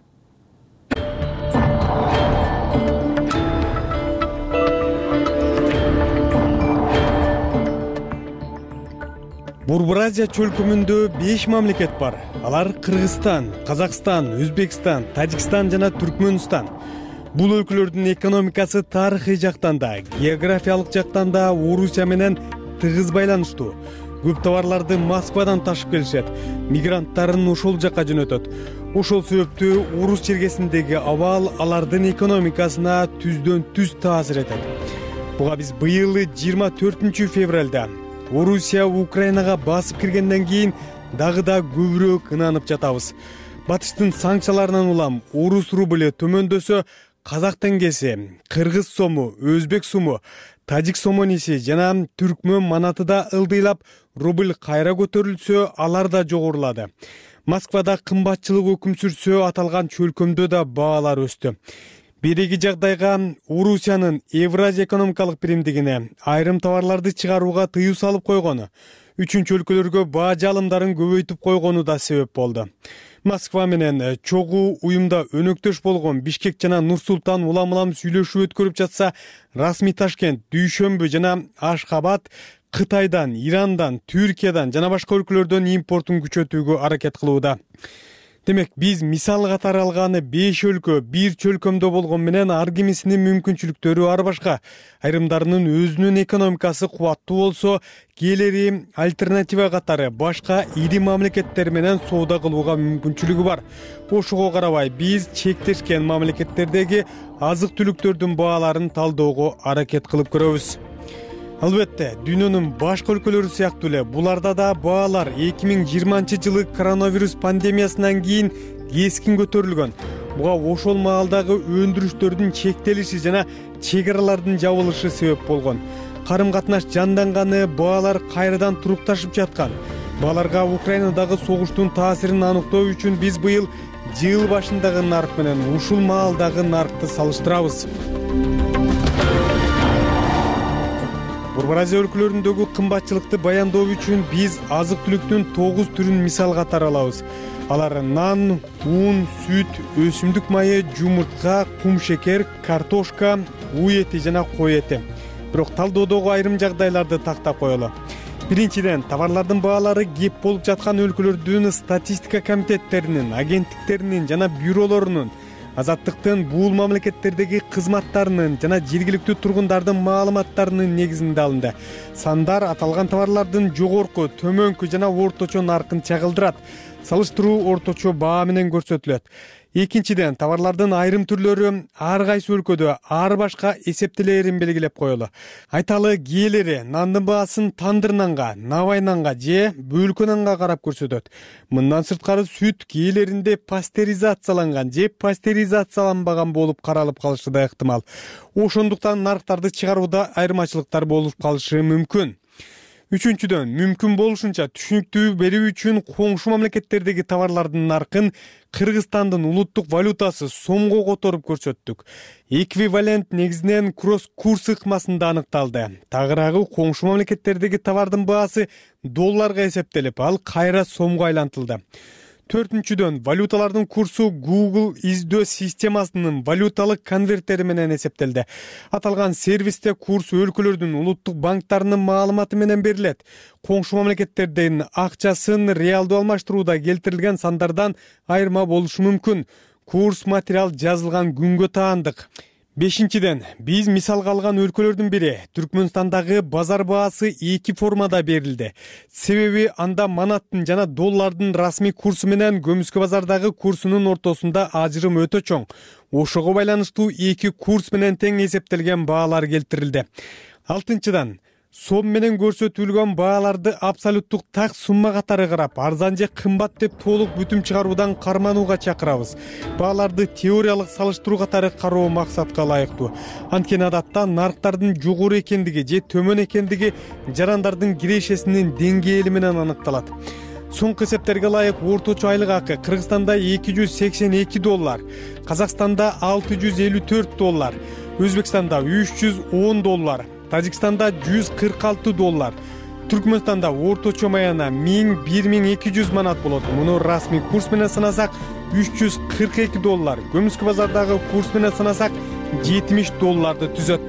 Борбор Азия чөлкөмүндө беш мамлекет бар. Алар Кыргызстан, Казакстан, Өзбекстан, Тажикстан жана Түркмөнстан. Бул өлкөлөрдүн экономикасы тарыхый жактан да, географиялык жактан да Орусия менен тыгыз байланыштуу. Көп товарларды Москвадан ташып келишет, мигранттарын ошол жака жөнөтөт. Ошол себептүү Орус чергесиндеги абал алардын экономикасына түздөн түз таасир этет. Буга биз быйыл жыйырма төртүнчү февралда Орусия Украинага басып киргенден кийин дагы да көбүрөөк ынанып жатабыз. Батыштын санкцияларынан улам орус рубль төмөндөсө, казак теңгеси, кыргыз сому, өзбек суму, тажик сомониси жана түркмөн манаты да ылдыйлап, рубль кайра көтөрүлсө, алар да жогорулады. Москвада кымбатчылык өкүм сүрсө, аталган чөлкөмдө да баалар өстү. Береги жагдайга Орусиянын Евразия экономикалык биримдигине айрым товарларды чыгарууга тыюу салып койгону, үчүнчү өлкөлөргө баа жалымдарын көбөйтүп койгону да себеп болду. Москва менен чогуу уюмда өнөктөш болгон Бишкек жана Нур-Султан улам-улам сүйлөшүү өткөрүп жатса, расмий Ташкент, Дүйшөмбү жана Ашхабад Кытайдан, Ирандан, Түркиядан жана башка өлкөлөрдөн импортун күчөтүүгө аракет кылууда. Демек, биз мисал катары алганы беш өлкө бир чөлкөмдө болгон менен ар кимисинин мүмкүнчүлүктөрү ар башка. Айрымдарынын өзүнүн экономикасы кубаттуу болсо, кээлери альтернатива катары башка ири мамлекеттер менен соода кылууга мүмкүнчүлүгү бар. Ошого карабай, биз чектешкен мамлекеттердеги азык түлүктөрдүн бааларын талдөөгө аракет кылып көрөбүз. Албетте, дүйнөнүн башка өлкөлөрү сыяктуу эле буларда да баалар эки миң жыйырманчы жылы коронавирус пандемиясынан кийин кескин көтөрүлгөн. Буга ошол маалдагы өндүрүштөрдүн чектелиши жана чек аралардын жабылышы себеп болгон. Карым катнаш жанданганы, баалар кайрадан турукташып жаткан. Бааларга Украинадагы согуштун таасирин аныктоо үчүн биз быйыл жыл башындагы нарк менен ушул маалдагы наркты салыштырабыз. Борбор Азия өлкөлөрүндөгү кымбатчылыкты баяндоо үчүн биз азык түлүктүн тогуз түрүн мисал катары алабыз. Алар нан, ун, сүт, өсүмдүк майы, жумуртка, кум шекер, картошка, уу эти жана кой эти. Бирок талдоодогу айрым жагдайларды тактап коелу. Биринчиден, товарлардын баалары кеп болуп жаткан өлкөлөрдүн статистика комитеттеринин, агенттиктеринин жана бюролорунун, азаттыктын бул мамлекеттердеги кызматтарынын жана жергиликтүү тургундардын маалыматтарынын негизинде алынды. Сандар аталган товарлардын жогорку, төмөнкү жана орточо наркын чагылдырат. Салыштыруу орточо баа менен көрсөтүлөт. Экинчиден, товарлардын айрым түрлөрү ар кайсы өлкөдө ар башка эсептелерин белгилеп коелу. Айталы, кээлери нандын баасын тандыр нанга, навай нанга же бөлкө нанга карап көрсөтөт. Мындан сырткары сүт кээлеринде пастеризацияланган же пастеризацияланбаган болуп каралып калышы да ыктымал. Ошондуктан нарктарды чыгарууда айырмачылыктар болуп калышы мүмкүн. Үчүнчүдөн, мүмкүн болушунча түшүнүктүү берүү үчүн коңшу мамлекеттердеги товарлардын наркын Кыргызстандын улуттук валютасы сомго которуп көрсөттүк. Эквивалент негизинен кросс-курс ыкмасында аныкталды. Тагыраагы коңшу мамлекеттердеги товардын баасы долларга эсептелип, ал кайра сомго айлантылды. Төртүнчүдөн, валюталардын курсу Google издөө системасынын валюталык конвертери менен эсептелди. Аталган сервисте курс өлкөлөрдүн улуттук банктарынын маалыматы менен берилет. Коңшу мамлекеттердин акчасын реалдуу алмаштырууда келтирилген сандардан айырма болушу мүмкүн. Курс материал жазылган күнгө таандык. Бешинчиден, биз мисалга алган өлкөлөрдүн бири Түркмөнстандагы базар баасы эки формада берилди. Себеби анда манаттын жана доллардын расмий курсу менен көмүскө базардагы курсунун ортосунда ажырым өтө чоң. Ошого байланыштуу эки курс менен тең эсептелген баалар келтирилди. Алтынчыдан, сом менен көрсөтүлгөн бааларды абсолюттук так сумма катары карап, арзан же кымбат деп толук бүтүм чыгаруудан карманууга чакырабыз. Бааларды теориялык салыштыруу катары кароо максатка ылайыктуу. Анткени адатта нарыктардын жогору экендиги же төмөн экендиги жарандардын кирешесинин деңгээли менен аныкталат. Соңку эсептерге ылайык орточо айлык акы Кыргызстанда эки жүз сексен эки доллар, Казакстанда алты жүз элүү төрт доллар, Өзбекстанда үч жүз он доллар, Тажикстанда жүз кырк алты доллар, Түркмөнстанда орточо маяна миң бир миң эки жүз манат болот. Муну расмий курс менен санасак үч жүз кырк эки доллар, көмүскө базардагы курс менен санасак жетимиш долларды түзөт.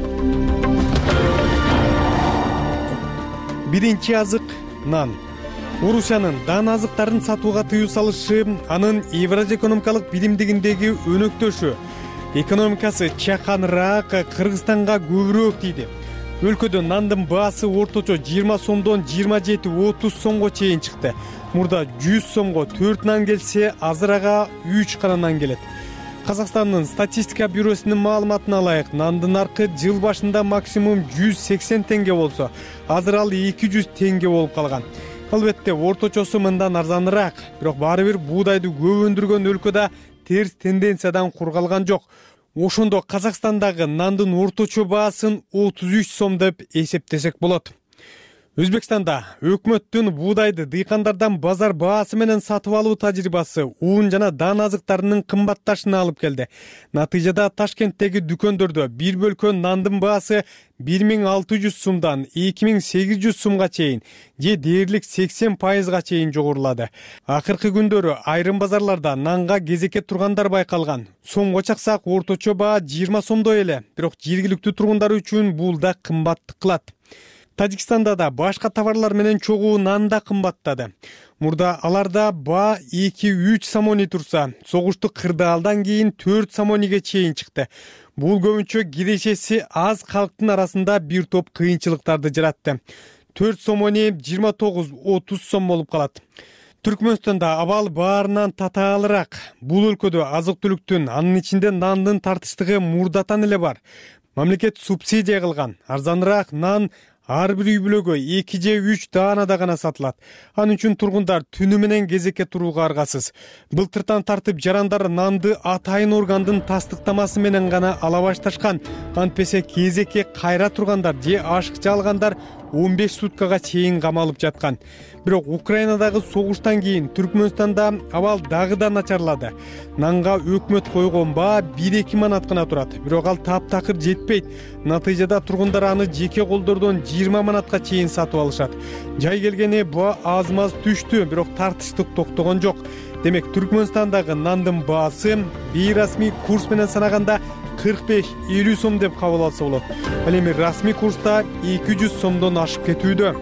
Биринчи азык нан. Орусиянын дан азыктарын сатууга тыюу салышы анын Евразия экономикалык биримдигиндеги өнөктөшү. Экономикасы чаканыраак Кыргызстанга көбүрөөк тийди. Өлкөдө нандын баасы орточо жыйырма сомдон жыйырма жети отуз сомго чейин чыкты. Мурда жүз сомго төрт нан келсе, азырага үч гана нан келет. Казакстандын статистика бюросунун маалыматына ылайык, нандын наркы жыл башында максимум жүз сексен теңге болсо, азыр ал эки жүз теңге болуп калган. Албетте, орточосу мындан арзаныраак, бирок баары бир буудайды көп өндүргөн өлкөдө терс тенденциядан кургалган жок. Ошондо Казакстандагы нандын орточо баасын отуз үч сом деп эсептесек болот. Өзбекстанда өкмөттүн буудайды дыйкандардан базар баасы менен сатып алуу тажрыйбасы уун жана дан азыктарынын кымбатташына алып келди. Натыйжада Ташкенттеги дүкөндөрдө бир бөлкө нандын баасы бир миң алты жүз сумдан эки миң сегиз жүз сумга чейин же дээрлик сексен пайызга чейин жогорулады. Акыркы күндөрү айрым базарларда нанга кезекке тургандар байкалган. Сомго чаксак орточо баа жыйырма сомдой эле, бирок жергиликтүү тургундар үчүн бул да кымбаттык кылат. Тажикстанда да башка товарлар менен чогуу нан да кымбаттады. Мурда аларда баа эки үч самони турса, согуштук кырдаалдан кийин төрт самониге чейин чыкты. Бул көбүнчө кирешеси аз калктын арасында бир топ кыйынчылыктарды жаратты. төрт самони жыйырма тогуз отуз сом болуп калат. Түркмөнстанда абал баарынан татаалыраак. Бул өлкөдө азык-түлүктүн, анын ичинде нандын тартыштыгы мурдатан эле бар. Мамлекет субсидия кылган. Арзаныраак нан ар бир үй бүлөгө эки же үч даанада гана сатылат. Анын үчүн тургундар түнү менен кезекке турууга аргасыз. Былтыртан тартып жарандар нанды атайын органдын тастыктамасы менен гана ала башташкан. Антпесе кезекке кайра тургандар же ашыкча алгандар он беш суткага чейин камалып жаткан. Бирок Украинадагы согуштан кийин Түркмөнстанда абал дагы да начарлады. Нанга өкмөт койгон баа бир эки манат гана турат. Бирок ал таптакыр жетпейт. Натыйжада тургундар аны жеке колдордон жыйырма манатка чейин сатып алышат. Жай келгени баа аз-маз түштү, бирок тартыштык токтогон жок. Демек, Түркмөнстандагы нандын баасы бейрасмий курс менен санаганда кырк беш элүү сом деп кабыл алса болот. Ал эми расмий курста эки жүз сомдон ашып кетүүдө.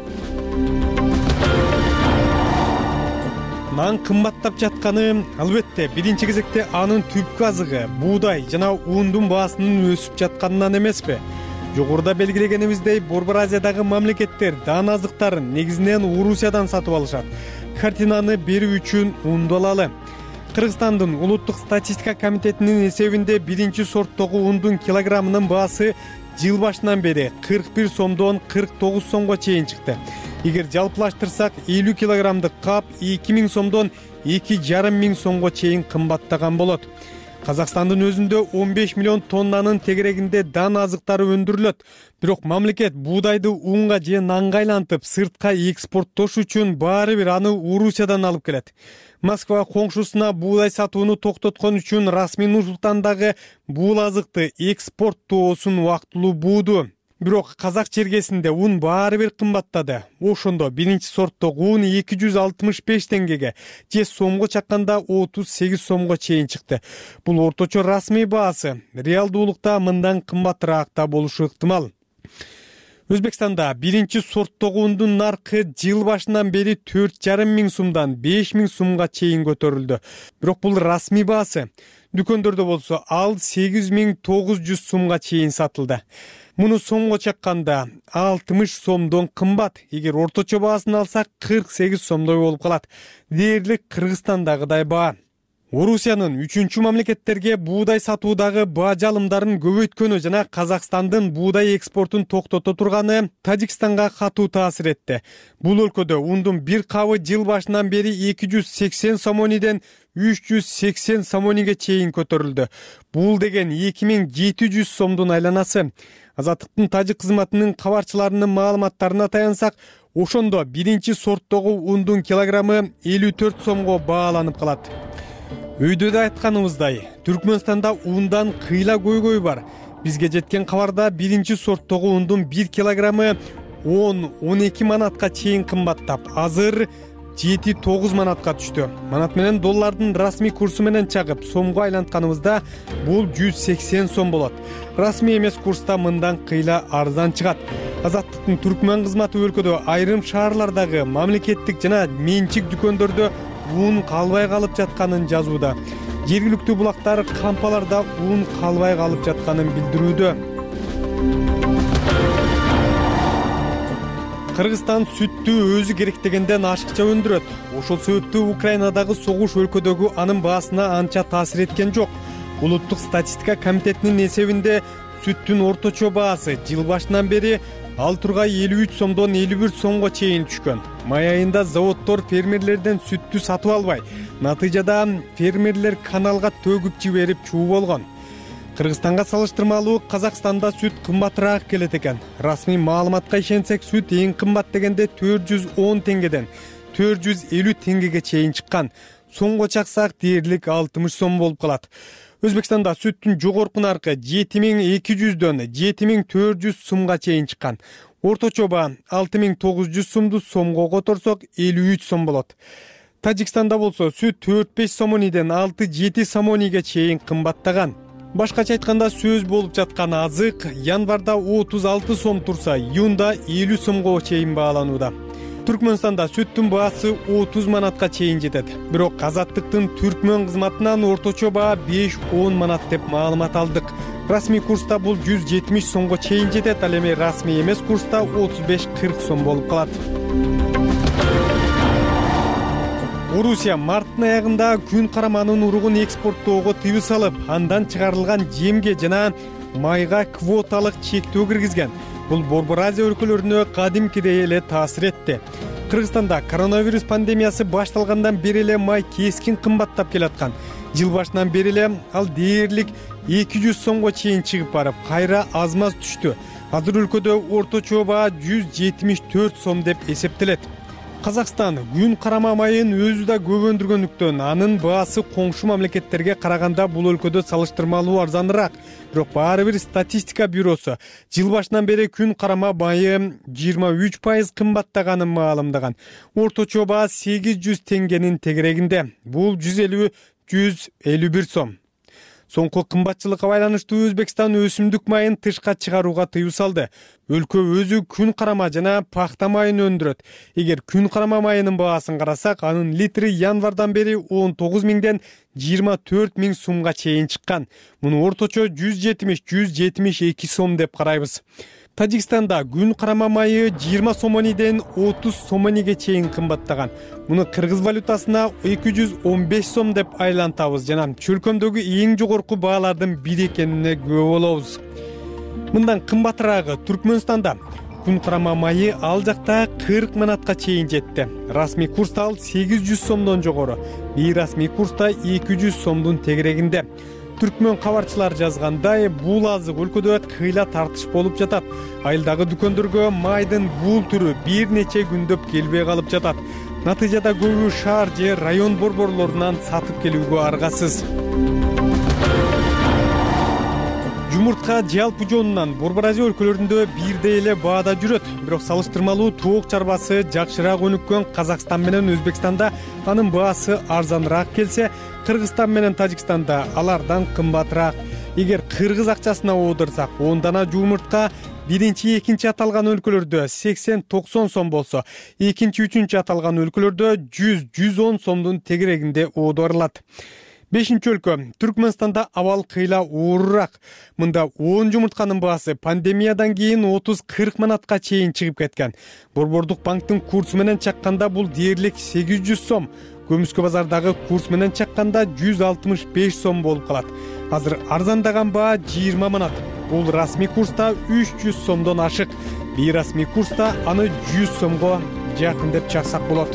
Нан кымбаттап жатканы албетте биринчи кезекте анын түпкү азыгы буудай жана ундун баасынын өсүп жатканынан эмеспи? Жогоруда белгилегенибиздей, Борбор Азиядагы мамлекеттер дан азыктарын негизинен Орусиядан сатып алышат. Картинаны берүү үчүн унду алалы. Кыргызстандын улуттук статистика комитетинин эсебинде биринчи сорттогу ундун килограммынын баасы жыл башынан бери кырк бир сомдон кырк тогуз сомго чейин чыкты. Эгер жалпылаштырсак, элүү килограммдык кап эки миң сомдон эки жарым миң сомго чейин кымбаттаган болот. Казакстандын өзүндө он беш миллион тоннанын тегерегинде дан азыктары өндүрүлөт. Бирок мамлекет буудайды унга же нанга айлантып сыртка экспорттош үчүн баары бир аны Орусиядан алып келет. Москва коңшусуна буудай сатууну токтоткон үчүн расмий Нур-Султандагы бул азыкты экспорттоосун убактылуу бууду. Бирок казак чергесинде ун баары бир кымбаттады. Ошондо биринчи сорттогу ун эки жүз алтымыш беш теңгеге же сомго чакканда отуз сегиз сомго чейин чыкты. Бул орточо расмий баасы. Реалдуулукта мындан кымбатыраак да болушу ыктымал. Өзбекстанда биринчи сорттогу ундун наркы жыл башынан бери төрт жарым миң сумдан беш миң сумга чейин көтөрүлдү. Бирок бул расмий баасы. Дүкөндөрдө болсо ал сегиз миң тогуз жүз сумга чейин сатылды. Муну сомго чакканда алтымыш сомдон кымбат. Эгер орточо баасын алсак кырк сегиз сомдой болуп калат. Дээрлик Кыргызстандагыдай баа. Орусиянын үчүнчү мамлекеттерге буудай сатуудагы баа жалымдарын көбөйткөнү жана Казакстандын буудай экспортун токтото турганы Тажикстанга катуу таасир этти. Бул өлкөдө ундун бир кабы жыл башынан бери эки жүз сексен сомониден үч жүз сексен сомониге чейин көтөрүлдү. Бул деген эки миң жети жүз сомдун айланасы. Азаттыктын тажик кызматынын кабарчыларынын маалыматтарына таянсак, ошондо биринчи сорттогу ундун килограммы элүү төрт сомго бааланып калат. Өйдө да айтканыбыздай, Түркмөнстанда ундан кыйла көйгөй бар. Бизге жеткен кабарда биринчи сорттогу ундун бир килограммы он он эки манатка чейин кымбаттап, азыр жети тогуз манатка түштү. Манат менен доллардын расмий курсу менен чагып, сомго айлантканыбызда бул жүз сексен сом болот. Расмий эмес курста мындан кыйла арзан чыгат. Азаттыктын Түркмөн кызматы өлкөдө айрым шаарлардагы мамлекеттик жана менчик дүкөндөрдө уун калбай калып жатканын жазууда. Жергиликтүү булактар кампаларда уун калбай калып жатканын билдирүүдө. Кыргызстан сүттү өзү керектегенден ашыкча өндүрөт. Ошол себептүү Украинадагы согуш өлкөдөгү анын баасына анча таасир эткен жок. Улуттук статистика комитетинин эсебинде сүттүн орточо баасы жыл башынан бери ал тургай элүү үч сомдон элүү бир сомго чейин түшкөн. Май айында заводдор фермерлерден сүттү сатып албай, натыйжада фермерлер каналга төгүп жиберип чуу болгон. Кыргызстанга салыштырмалуу Казакстанда сүт кымбатыраак келет экен. Расмий маалыматка ишенсек, сүт эң кымбат дегенде төрт жүз он теңгеден төрт жүз элүү теңгеге чейин чыккан. Соңго чаксак дээрлик алтымыш сом болуп калат. Өзбекстанда сүттүн жогорку наркы жети миң эки жүздөн жети миң төрт жүз сомго чейин чыккан. Орточо баа алты миң тогуз жүз сомду сомго которсок элүү үч сом болот. Тажикстанда болсо сүт төрт беш сомониден алты жети сомониге чейин кымбаттаган. Башкача айтканда, сөз болуп жаткан азык январда отуз алты сом турса, июнда элүү сомго чейин бааланууда. Түркмөнстанда сүттүн баасы отуз манатка чейин жетет. Бирок Азаттыктын Түркмөн кызматынан орточо баа беш он манат деп маалымат алдык. Расмий курста бул жүз жетимиш сомго чейин жетет, ал эми расмий эмес курста отуз беш кырк сом болуп калат. Орусия марттын аягында күн караманын уругун экспорттоого тыюу салып, андан чыгарылган жемге жана майга квоталык чектөө киргизген. Бул Борбор Азия өлкөлөрүнө кадимкидей эле таасир этти. Кыргызстанда коронавирус пандемиясы башталгандан бери эле май кескин кымбаттап келаткан. Жыл башынан бери эле ал дээрлик эки жүз сомго чейин чыгып барып, кайра аз-маз түштү. Азыр өлкөдө орточо баа жүз жетимиш төрт сом деп эсептелет. Казакстан күн карама майын өзү да көп өндүргөндүктөн анын баасы коңшу мамлекеттерге караганда бул өлкөдө салыштырмалуу арзаныраак. Бирок баары бир статистика бюросу жыл башынан бери күн карама майы жыйырма үч пайыз кымбаттаганын маалымдаган. Орточо баа сегиз жүз теңгенин тегерегинде. Бул жүз элүү жүз элүү бир сом. Соңку кымбатчылыкка байланыштуу Өзбекстан өсүмдүк майын тышка чыгарууга тыюу салды. Өлкө өзү күн карама жана пахта майын өндүрөт. Эгер күн карама майынын баасын карасак, анын литри январдан бери он тогуз миңден жыйырма төрт миң сомго чейин чыккан. Муну орточо жүз жетимиш жүз жетимиш эки сом деп карайбыз. Тажикстанда күн карама майы жыйырма сомониден отуз сомониге чейин кымбаттаган. Муну кыргыз валютасына эки жүз он беш сом деп айлантабыз жана чөлкөмдөгү эң жогорку баалардын бири экенине күбө болобуз. Мындан кымбатыраагы Түркмөнстанда күн карама майы ал жакта кырк манатка чейин жетти. Расмий курста ал сегиз жүз сомдон жогору, бейрасмий курста эки жүз сомдун тегерегинде. Түркмөн кабарчылар жазгандай, бул азык өлкөдө кыйла тартыш болуп жатат. Айылдагы дүкөндөргө майдын бул түрү бир нече күндөп келбей калып жатат. Натыйжада көбү шаар же район борборлорунан сатып келүүгө аргасыз. Жумуртка жалпы жонунан Борбор Азия өлкөлөрүндө бирдей эле баада жүрөт. Бирок салыштырмалуу тоок чарбасы жакшыраак өнүккөн Казакстан менен Өзбекстанда анын баасы арзаныраак келсе, Кыргызстан менен Тажикстанда алардан кымбатыраак. Эгер кыргыз акчасына оодурсак, он дана жумуртка биринчи, экинчи аталган өлкөлөрдө сексен токсон сом болсо, экинчи, үчүнчү аталган өлкөлөрдө жүз жүз он сомдун тегерегинде оодурулат. бешинчи өлкө Түркмөнстанда абал кыйла оорураак. Мында он жумуртканын баасы пандемиядан кийин отуз кырк манатка чейин чыгып кеткен. Борбордук банктын курсу менен чакканда бул дээрлик сегиз жүз сом, көмүскө базардагы курс менен чакканда жүз алтымыш беш сом болуп калат. Азыр арзандаган баа жыйырма манат. Бул расмий курста үч жүз сомдон ашык. Бейрасмий курста аны жүз сомго жакын деп чаксак болот.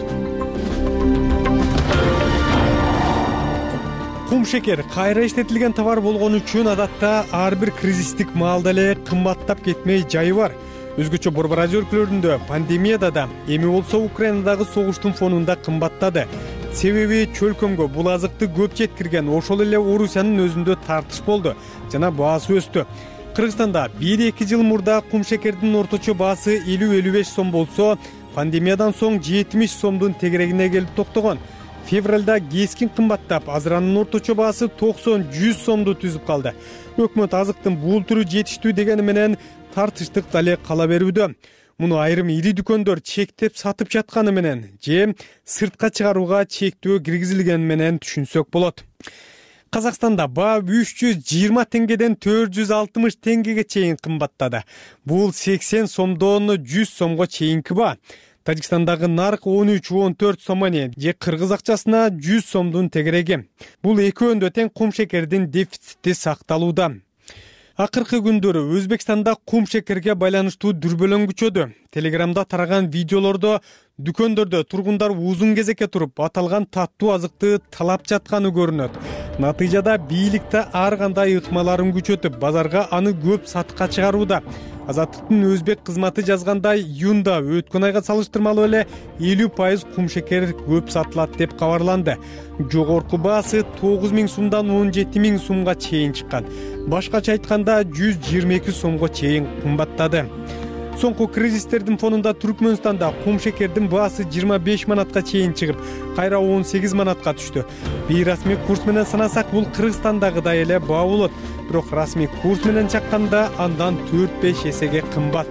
Кум шекер кайра иштетилген товар болгону үчүн адатта ар бир кризистик маалда эле кымбаттап кетмей жайы бар. Өзгөчө борбор азия өлкөлөрүндө пандемияда да, эми болсо Украинадагы согуштун фонунда кымбаттады. Себеби чөлкөмгө бул азыкты көп жеткирген, ошол эле Орусиянын өзүндө тартыш болду жана баасы өстү. Кыргызстанда бир-эки жыл мурда кум шекердин орточо баасы элүү элүү беш сом болсо, пандемиядан соң жетимиш сомдун тегерегине келип токтогон. Февралда кескин кымбаттап, азыр анын орточо баасы токсон жүз сомду түзүп калды. Өкмөт азыктын бул түрү жетиштүү дегени менен тартыштык дале кала берүүдө. Муну айрым ири дүкөндөр чектеп сатып жатканы менен же сыртка чыгарууга чектөө киргизилгени менен түшүнсөк болот. Казакстанда баа үч жүз жыйырма теңгеден төрт жүз алтымыш теңгеге чейин кымбаттады. Бул сексен сомдон жүз сомго чейинки баа. Тажикстандагы нарк он үч он төрт сомоне же кыргыз акчасына жүз сомдун тегереги. Бул экөөндө тең кум шекердин дефицити сакталууда. Акыркы күндөрү Өзбекстанда кум шекерге байланыштуу дүрбөлөң күчөдү. Телеграмда тараган видеолордо дүкөндөрдө тургундар узун кезекке туруп аталган таттуу азыкты талап жатканы көрүнөт. Натыйжада бийликте ар кандай ыкмаларын күчөтүп, базарга аны көп сатыкка чыгарууда. Азаттыктын өзбек кызматы жазгандай, июнда өткөн айга салыштырмалуу эле элүү пайыз кум шекер көп сатылат деп кабарланды. Жогорку баасы тогуз миң сумдан он жети миң сумга чейин чыккан. Башкача айтканда жүз жыйырма эки сомго чейин кымбаттады. Соңку кризистердин фонунда Түркмөнстанда кум шекердин баасы жыйырма беш манатка чейин чыгып, кайра он сегиз манатка түштү. Бейрасмий курс менен санасак, бул Кыргызстандагыдай эле баа болот. Бирок расмий курс менен чакканда андан төрт беш эсеге кымбат.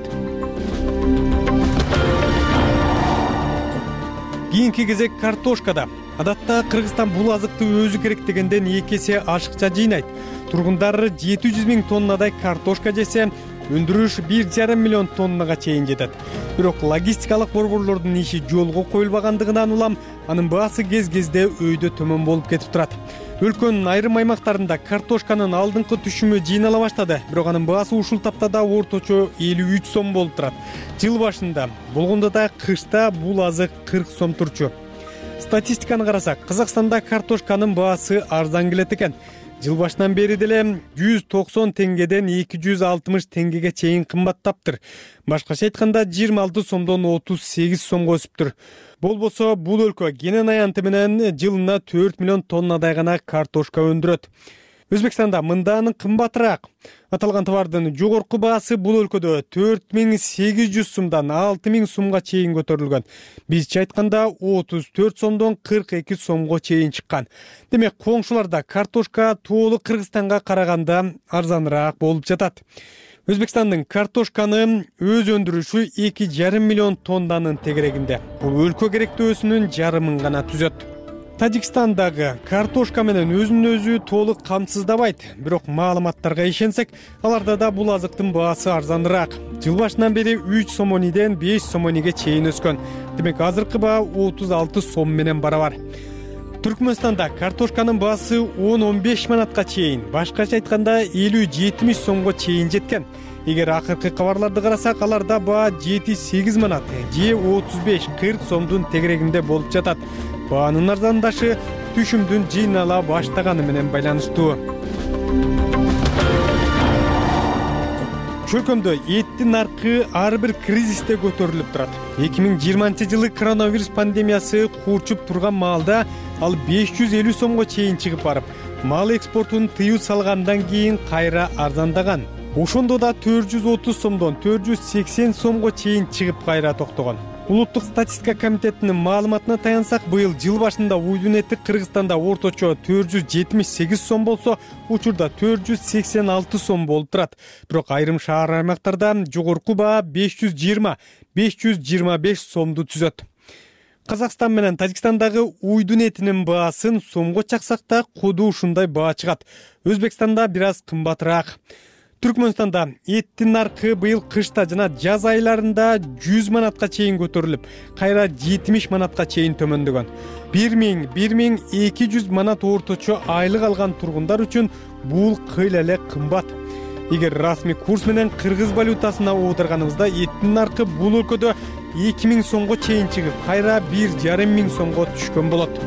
Кийинки кезек картошкада. Адатта Кыргызстан бул азыкты өзү керектегенден эки эсе ашыкча жыйнайт. Тургундар жети жүз миң тоннадай картошка жесе, өндүрүш бир жарым миллион тоннага чейин жетет. Бирок логистикалык борборлордун иши жолго коюлбагандыгынан улам анын баасы кез-кезде өйдө төмөн болуп кетип турат. Өлкөнүн айрым аймактарында картошканын алдыңкы түшүмү жыйнала баштады, бирок анын баасы ушул таптада орточо элүү үч сом болуп турат. Жыл башында болгондо да кышта бул азык кырк сом турчу. Статистиканы карасак, Казакстанда картошканын баасы арзан келет экен. Жыл башынан бери деле жүз токсон теңгеден эки жүз алтымыш теңгеге чейин кымбаттаптыр. Башкача айтканда жыйырма алты сомдон отуз сегиз сомго өсүптүр. Болбосо бул өлкө кенен аянты менен жылына төрт миллион тоннадай гана картошка өндүрөт. Өзбекстанда мынданын кымбатыраак. Аталган товардын жогорку баасы бул өлкөдө төрт миң сегиз жүз сумдан алты миң сумга чейин көтөрүлгөн. Бизче айтканда отуз төрт сомдон кырк эки сомго чейин чыккан. Демек, коңшуларда картошка тоолу Кыргызстанга караганда арзаныраак болуп жатат. Өзбекстандын картошканы өз өндүрүшү эки жарым миллион тоннанын тегерегинде. Бул өлкө керектөөсүнүн жарымын гана түзөт. Тажикстандагы картошка менен өзүн өзү толук камсыздабайт. Бирок маалыматтарга ишенсек, аларда да бул азыктын баасы арзаныраак. Жыл башынан бери үч сомониден беш сомониге чейин өскөн. Демек, азыркы баа отуз алты сом менен барабар. Түркмөнстанда картошканын баасы он он беш манатка чейин, башкача айтканда элүү жетимиш сомго чейин жеткен. Эгер акыркы кабарларды карасак, аларда баа жети сегиз манат же отуз беш кырк сомдун тегерегинде болуп жатат. Баанын арзандашы түшүмдүн жыйнала баштаганы менен байланыштуу. Чөлкөмдө эттин наркы ар бир кризисте көтөрүлүп турат. эки миң жыйырманчы жылы коронавирус пандемиясы курчуп турган маалда ал беш жүз элүү сомго чейин чыгып барып, мал экспортун тыюу салгандан кийин кайра арзандаган. Ошондо да төрт жүз отуз сомдон төрт жүз сексен сомго чейин чыгып кайра токтогон. Улуттук статистика комитетинин маалыматына таянсак, быйыл жыл башында уйдун эти Кыргызстанда орточо төрт жүз жетимиш сегиз сом болсо, учурда төрт жүз сексен алты сом болуп турат. Бирок айрым шаар аймактарда жогорку баа беш жүз жыйырма беш жүз жыйырма беш сомду түзөт. Казакстан менен Тажикстандагы уйдун этинин баасын сомго чаксак да коду ушундай баа чыгат. Өзбекстанда бир аз кымбатыраак. Түркмөнстанда эттин наркы быйыл кышта жана жаз айларында жүз манатка чейин көтөрүлүп, кайра жетимиш манатка чейин төмөндөгөн. бир миң бир миң эки жүз манат орточо айлык алган тургундар үчүн бул кыйла эле кымбат. Эгер расмий курс менен кыргыз валютасына отурганыбызда эттин наркы бул өлкөдө эки миң сомго чейин чыгып, кайра бир жарым миң сомго түшкөн болот.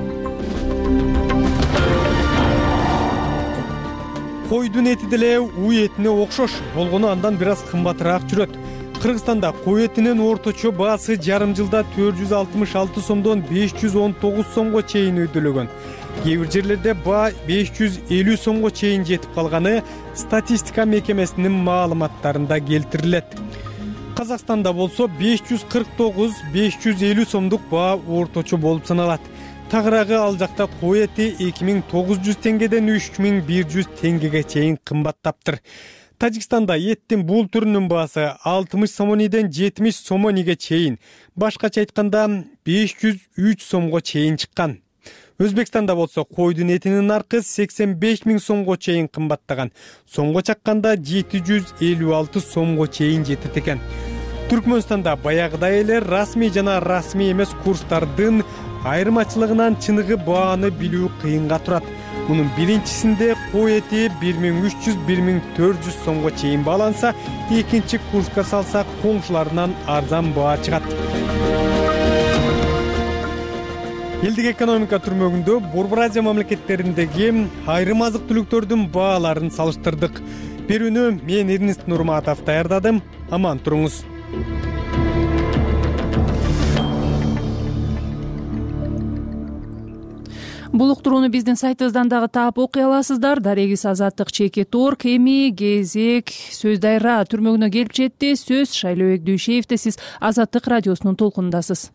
Койдун эти деле уй этине окшош болгону андан бир аз кымбатыраак жүрөт. Кыргызстанда кой этинин орточо баасы жарым жылда төрт жүз алтымыш алты сомдон беш жүз он тогуз сомго чейин өйдөлөгөн. Кээ бир жерлерде баа беш жүз элүү сомго чейин жетип калганы статистика мекемесинин маалыматтарында келтирилет. Казакстанда болсо беш жүз кырк тогуз беш жүз элүү сомдук баа орточо болуп саналат. Тагыраагы ал жакта кой эти эки миң тогуз жүз теңгеден үч миң бир жүз теңгеге чейин кымбаттаптыр. Тажикстанда эттин бул түрүнүн баасы алтымыш сомониден жетимиш сомониге чейин, башкача айтканда беш жүз үч сомго чейин чыккан. Өзбекстанда болсо койдун этинин наркы сексен беш миң сомго чейин кымбаттаган. Сомго чакканда жети жүз элүү алты сомго чейин жетет экен. Түркмөнстанда баягыдай эле расмий жана расмий эмес курстардын айырмачылыгынан чыныгы бааны билүү кыйынга турат. Мунун биринчисинде кой эти бир миң үч жүз бир миң төрт жүз сомго чейин бааланса, экинчи курска салса коңшуларынан арзан баа чыгат. Элдик экономика түрмөгүндө Борбор Азия мамлекеттериндеги айрым азык түлүктөрдүн бааларын салыштырдык. Берүүнү мен Эрнест Нурматов даярдадым. Аман туруңуз. Бул уктурууну биздин сайтыбыздан дагы таап окуй аласыздар. Дарегиз Азаттык Чекет Орг, эми Кезек Сөз Дайра түрмөгүнө келип жетти. Сөз Шайлообек Дүйшеевде, сиз Азаттык радиосунун толкунундасыз.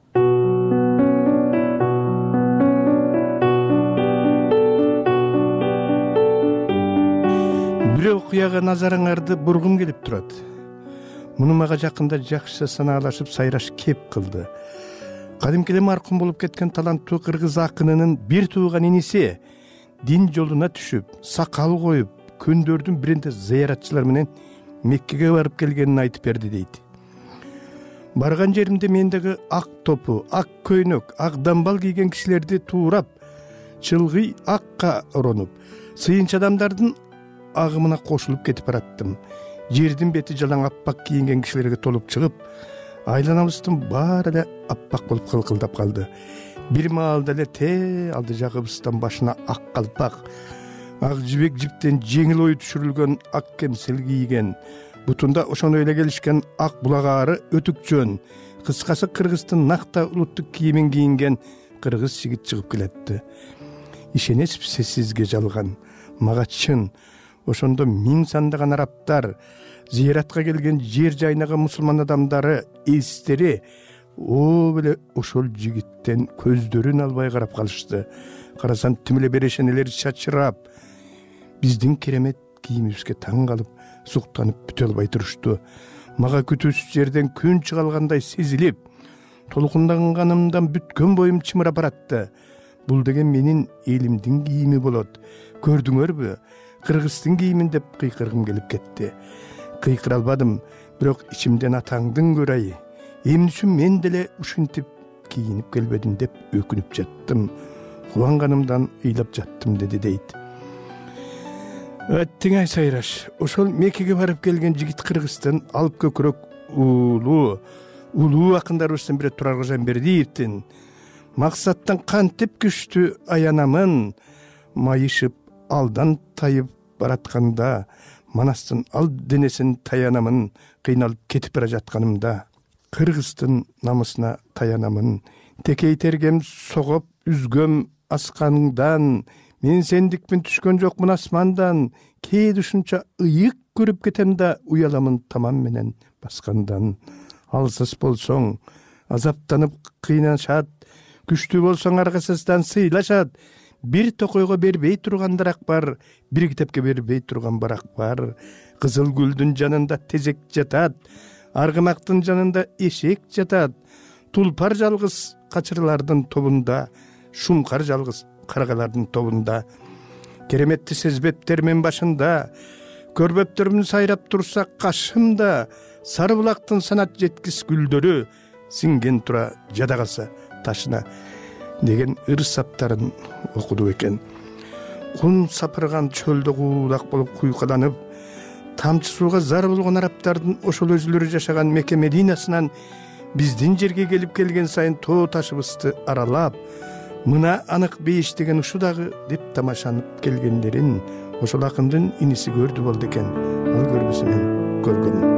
Бир окуяга назарыңарды бургум келип турат. Муну мага жакында жакшы санаалашып сайраш кеп кылды. Кадимки эле маркум болуп кеткен таланттуу кыргыз акынынын бир тууган иниси дин жолуна түшүп, сакал коюп, күндөрдүн биринде зыяратчылар менен Меккеге барып келгенин айтып берди дейт. Барган жеримде мендеги ак топу, ак көйнөк, ак дамбал кийген кишилерди туурап, чылгый акка оронуп, сыйынча адамдардын агымына кошулуп кетип бараттым. Жердин бети жалаң аппак кийинген кишилерге толуп чыгып, айланабыздын баары эле аппак болуп кылкылдап калды. Бир маалда эле те алды жагыбыздан башына ак калпак, ак жибек жиптен жеңил ою түшүрүлгөн ак кемсел кийген, бутунда ошону эле келишкен ак булагаары өтүкчөн, кыскасы кыргыздын накта улуттук кийимин кийинген кыргыз жигит чыгып келетти. Ишенесизби сизге жалган, мага чын. Ошондо миң сандаган арабтар, зияратка келген жер жайнаган мусулман адамдары, эстери о беле ошол жигиттен көздөрүн албай карап калышты. Карасам тим эле берешенелер чачырап, биздин керемет кийимибизге таң калып, суктанып бүтө албай турушту. Мага күтүүсүз жерден күн чыга алгандай сезилип, толкунданганымдан бүткөн боюм чымырап баратты. Бул деген менин элимдин кийими болот. Көрдүңөрбү? Кыргыздын кийимин деп кыйкыргым келип кетти. Кыйкыра албадым, бирок ичимден атаңдын көрайы. Эмне үчүн мен деле ушинтип кийинип келбедим деп өкүнүп жаттым. Кубанганымдан ыйлап жаттым деди дейт. Аттиңай сайраш, ошол Меккеге барып келген жигит Кыргыздын алып көкүрөк улуу, улуу акындарыбыздын бири Турар Кожомбердиевдин максаттан кантип күчтүү аянамын, майышып алдан тайып баратканда, манастын ал денесин таянамын, кыйналып кетип бара жатканымда, Кыргыздын намысына таянамын, текей тергем согоп үзгөм асканыңдан, мен сендикпин түшкөн жокмун асмандан, кээде ушунча ыйык көрүп кетем да уяламын тамам менен баскандан. Алсыз болсоң азаптанып кыйнашат, күчтүү болсоң аргасыздан сыйлашат. Бир токойго бербей тургандарак бар, бир китепке бербей турган барак бар. Кызыл гүлдүн жанында тезек жатат, аргымактын жанында эшек жатат. тулпар жалгыз качырлардын тобунда, шумкар жалгыз каргалардын тобунда. Кереметти сезбептермен башында, көрбөптөрүм сайрап турса кашымда, сары булактын санат жеткис гүлдөрү сиңген тура жада калса ташына деген ыр саптарын окуду экен. Кун сапырган чөлдө куудак болуп куйкаланып, тамчы сууга зар болгон араптардын ошол өзүлөрү жашаган Мекке Мединасынан биздин жерге келип келген сайын тоо ташыбызды аралап, мына анык бейиштеген ушу дагы деп тамашанып келгендерин ошол акындын иниси көрдү болду экен. Ал көрбөсө мен көргөнүм.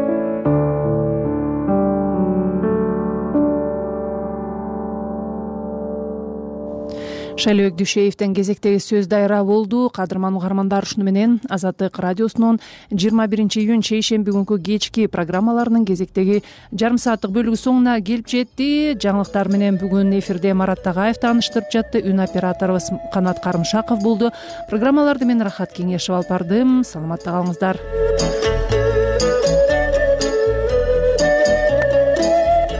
Шайлообек Дүйшеевден кезектеги сөз дайра болду. Кадырман угармандар, ушуну менен Азаттык радиосунун жыйырма биринчи июнь шейшемби күнкү кечки программаларынын кезектеги жарым сааттык бөлүгү соңуна келип жетти. Жаңылыктар менен бүгүн эфирде Марат Тагаев тааныштырып жатты. Үн операторубуз Канат Карымшаков болду. Программаларды мен Рахат Кеңешев алып бардым. Саламатта калыңыздар.